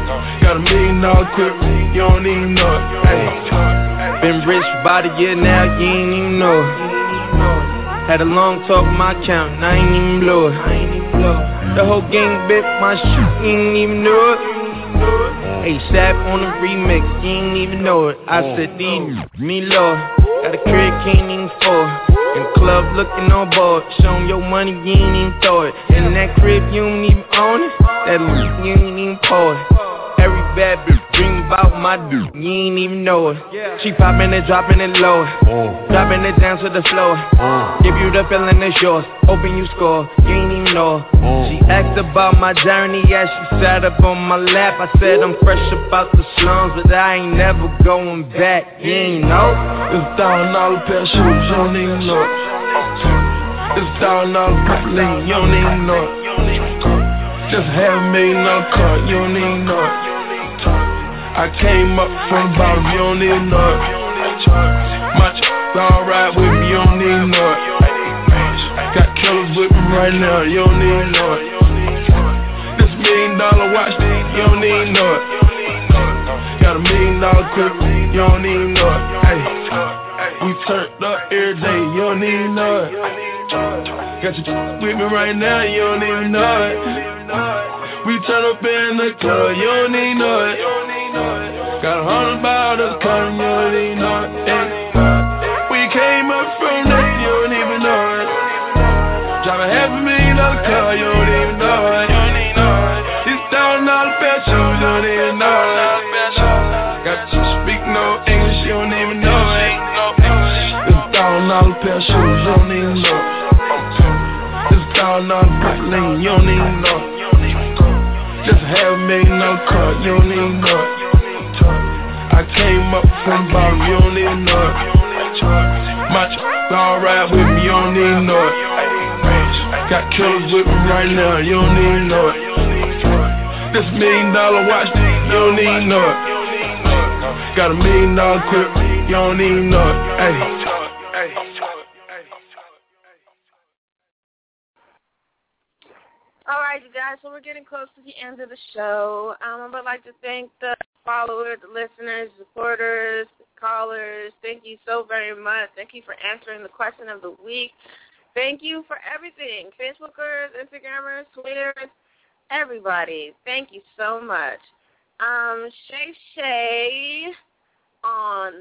Got a million dollar crib, you don't even know it. Ay. Been rich for about a year now, you ain't even know it. Had a long talk with my account, and I ain't even blow it. The whole gang bit my shit, you ain't even know it. A$AP on the remix, you ain't even know it. I said, these me Lord, got a crib, can't even afford. In the club looking on board, show 'em your money, you ain't even throw it. In that crib, you don't even own it. That loot, you ain't even pour it. Every bad bitch dream about my dude, you ain't even know it. She poppin' and droppin' it low, dropping it down to the floor. Give you the feeling it's yours, open you score, you ain't even know her. She asked about my journey as she sat up on my lap. I said I'm fresh about the slums, but I ain't never going back, you ain't know. It's a thousand dollar pair of shoes, you don't even know it. It's a thousand dollar purple lane, you don't even know it. Just half a million dollar car, you don't even know it. I came up from the bottom, you don't even know it. My ch***, all ride with me, you don't even know it. Got killers with me right now, you don't even know it. This million dollar watch, you don't even know it. Got a million dollar crib, you don't even know it. Hey, we turned up every day, you don't even know it. Got your ch*** with me right now, you don't even know it. We turn up in the club, you don't even know it. Got a hundred bottles coming, you don't even know it. We came up from that, you don't even know it. Drive a half a million dollar car, you don't even know it. This thousand dollar pair of shoes, you don't even know it. Got you speak no English, you don't even know it. This thousand dollar pair of shoes, you don't even know it. This thousand dollar purple lane, you don't even know it. Just half a million dollar car, you don't even know it. I came up from the bottom, you don't even know it. My ch***, all ride with me, you don't even know it. Got killers with me right now, you don't even know it. This million dollar watch, you don't even know it. Got a million dollar crib, you don't even know it. Ay. All right, you guys, so we're getting close to the end of the show. Um, I would like to thank the followers, the listeners, supporters, callers. Thank you so very much. Thank you for answering the question of the week. Thank you for everything. Facebookers, Instagrammers, Twitters, everybody. Thank you so much. Um, Shay Shay on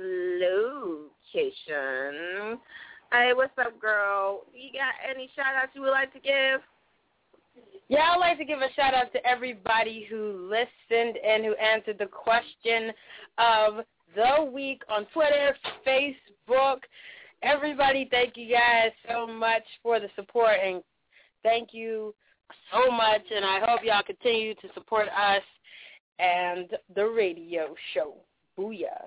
location. Hey, what's up, girl? You got any shout-outs you would like to give? Yeah, I'd like to give a shout-out to everybody who listened and who answered the question of the week on Twitter, Facebook. Everybody, thank you guys so much for the support, and thank you so much, and I hope y'all continue to support us and the radio show. Booyah.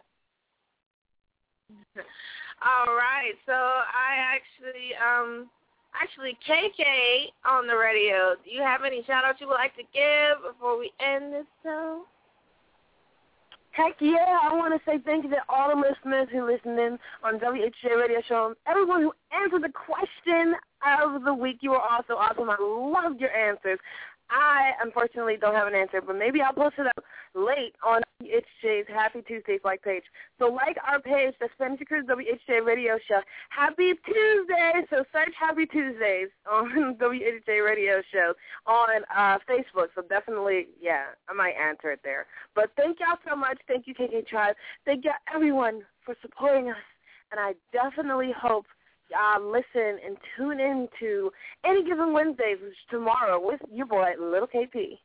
All right, so I actually... um. Actually, K K on the radio, do you have any shout-outs you would like to give before we end this show? Heck yeah, I want to say thank you to all the listeners who listened in on W H J Radio Show. Everyone who answered the question of the week, you were also awesome. I loved your answers. I, unfortunately, don't have an answer, but maybe I'll post it up late on W H J's Happy Tuesdays like page. So like our page, the Spanish Crew W H J Radio Show. Happy Tuesday! So search Happy Tuesdays on W H J Radio Show on uh, Facebook. So definitely, yeah, I might answer it there. But thank y'all so much. Thank you, K K Tribe. Thank y'all, everyone, for supporting us. And I definitely hope Uh, listen and tune in to Any Given Wednesdays, which is tomorrow, with your boy, Little K P.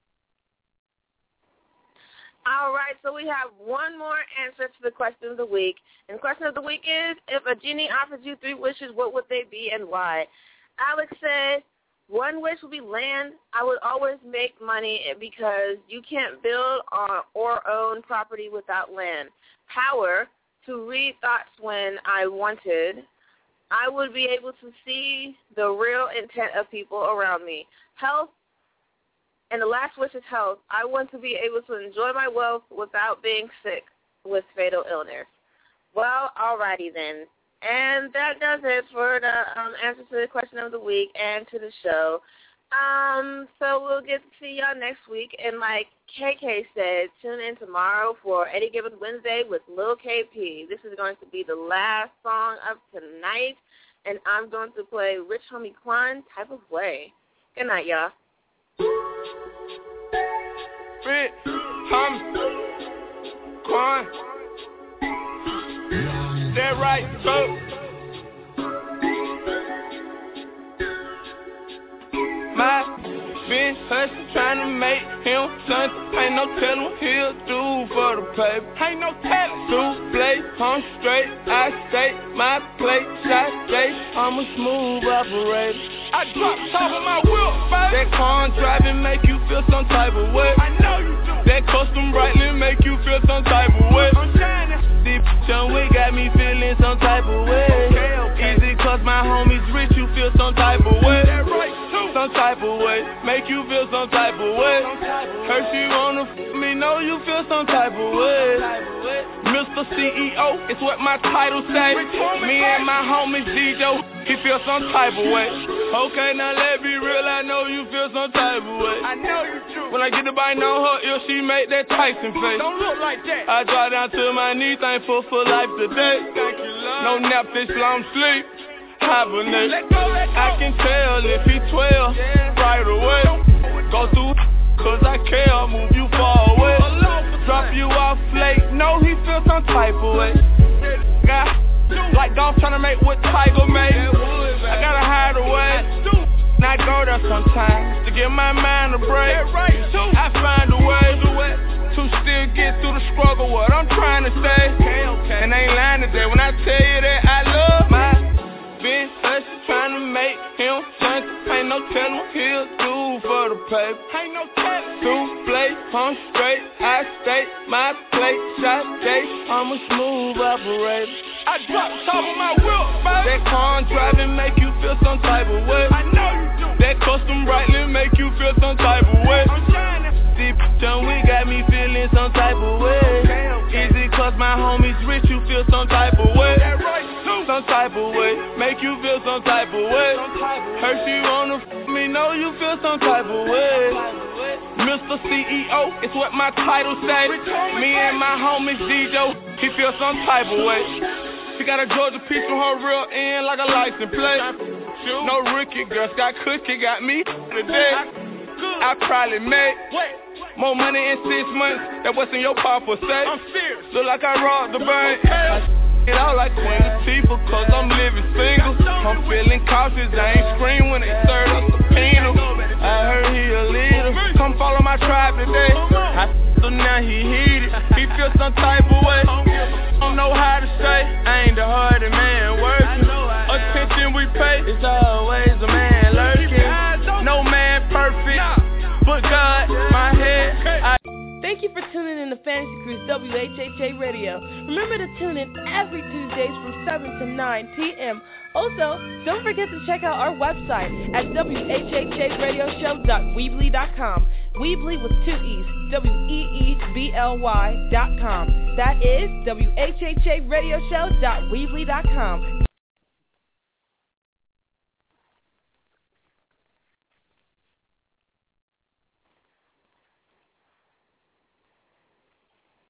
All right, so we have one more answer to the question of the week. And the question of the week is, if a genie offers you three wishes, what would they be and why? Alex said, one wish would be land. I would always make money because you can't build on or own property without land. Power, to read thoughts when I wanted. I would be able to see the real intent of people around me. Health, and the last wish is health. I want to be able to enjoy my wealth without being sick with fatal illness. Well, alrighty then. And that does it for the um, answer to the question of the week and to the show. Um, so we'll get to see y'all next week. And like K K said, tune in tomorrow for Any Given Wednesday with Lil K P. This is going to be the last song of tonight, and I'm going to play Rich Homie Quan, Type of Way. Good night, y'all. Rich Homie Quan. That right, folks. My bitch hustle trying to make him something. Ain't no telling what he'll do for the paper. Ain't no telling. Souffle, I'm straight, I stay my plate, shot stay. I'm a smooth operator. I drop top of my wheel, baby. That car driving make you feel some type of way. I know you do. That custom brightly make you feel some type of way. I'm shining. This bitch we got me feeling some type of way. Okay, okay. Easy cause my homies rich, you feel some type of way. That right too. Some type of way, make you feel some type of way. Her she wanna f me, know you feel some type of way. Mister C E O, it's what my title say. Me and my homies D J, he feel some type of way. Okay, now let me real, I know you feel some type of way. I know you do. When I get the bite on her ear, she make that Tyson face. Don't look like that. I drop down to my knees, thankful for life today. Thank you, love. No nap, this long sleep. Hibernate. Let go, let go. I can tell if he twelve, yeah. Right away. Go through, cause I care, move you far away. Drop you off late, know he feel some type of way. Got, like golf tryna make what Tiger made. I gotta hide away. Not go there sometimes to give my mind a break. I find a way to still get through the struggle. What I'm trying to say, and ain't lying today when I tell you that I love my bitch. Hustle trying to make him something. Ain't no telling what he'll do for the paper. Ain't no telling. Souffle, I'm straight, I stay my plate, shot day. I'm a smooth operator. I drop top of my wheel, baby. That car driving make you feel some type of way. I know you do. That custom brightly make you feel some type of way. I'm shining. Deep down we got me feeling some type of way. Okay, okay. Easy cause my homies rich, you feel some type of way. That right too. Some type of way, make you feel some type of way. Her she wanna f me, know you feel some type of way. Mister C E O, it's what my title say. Me and my homies D J, he feel some type of way. She got a Georgia piece from her real end like a license plate. No rookie, girl, Scott Cookie got me today. I probably made more money in six months than what's in your papa say. I'm serious. Look like I robbed the bank. I it out like Queen Latifah cause I'm living single. I'm feeling cautious, I ain't scream when they serve a subpoena. I heard he a leader, come follow my tribe today. I so now he heated, he feel some type of way. Don't know how to say, I ain't the hardest man working. Attention we pay, it's always a man lurking. No man perfect, but God, my head. I Thank you for tuning in to Fantasy Cruise W H H A Radio. Remember to tune in every Tuesdays from seven to nine p.m. Also, don't forget to check out our website at w h h a radio show dot weebly dot com. Weebly with two E's, W E E B L Y dot com. That is w h h a radio show dot weebly dot com.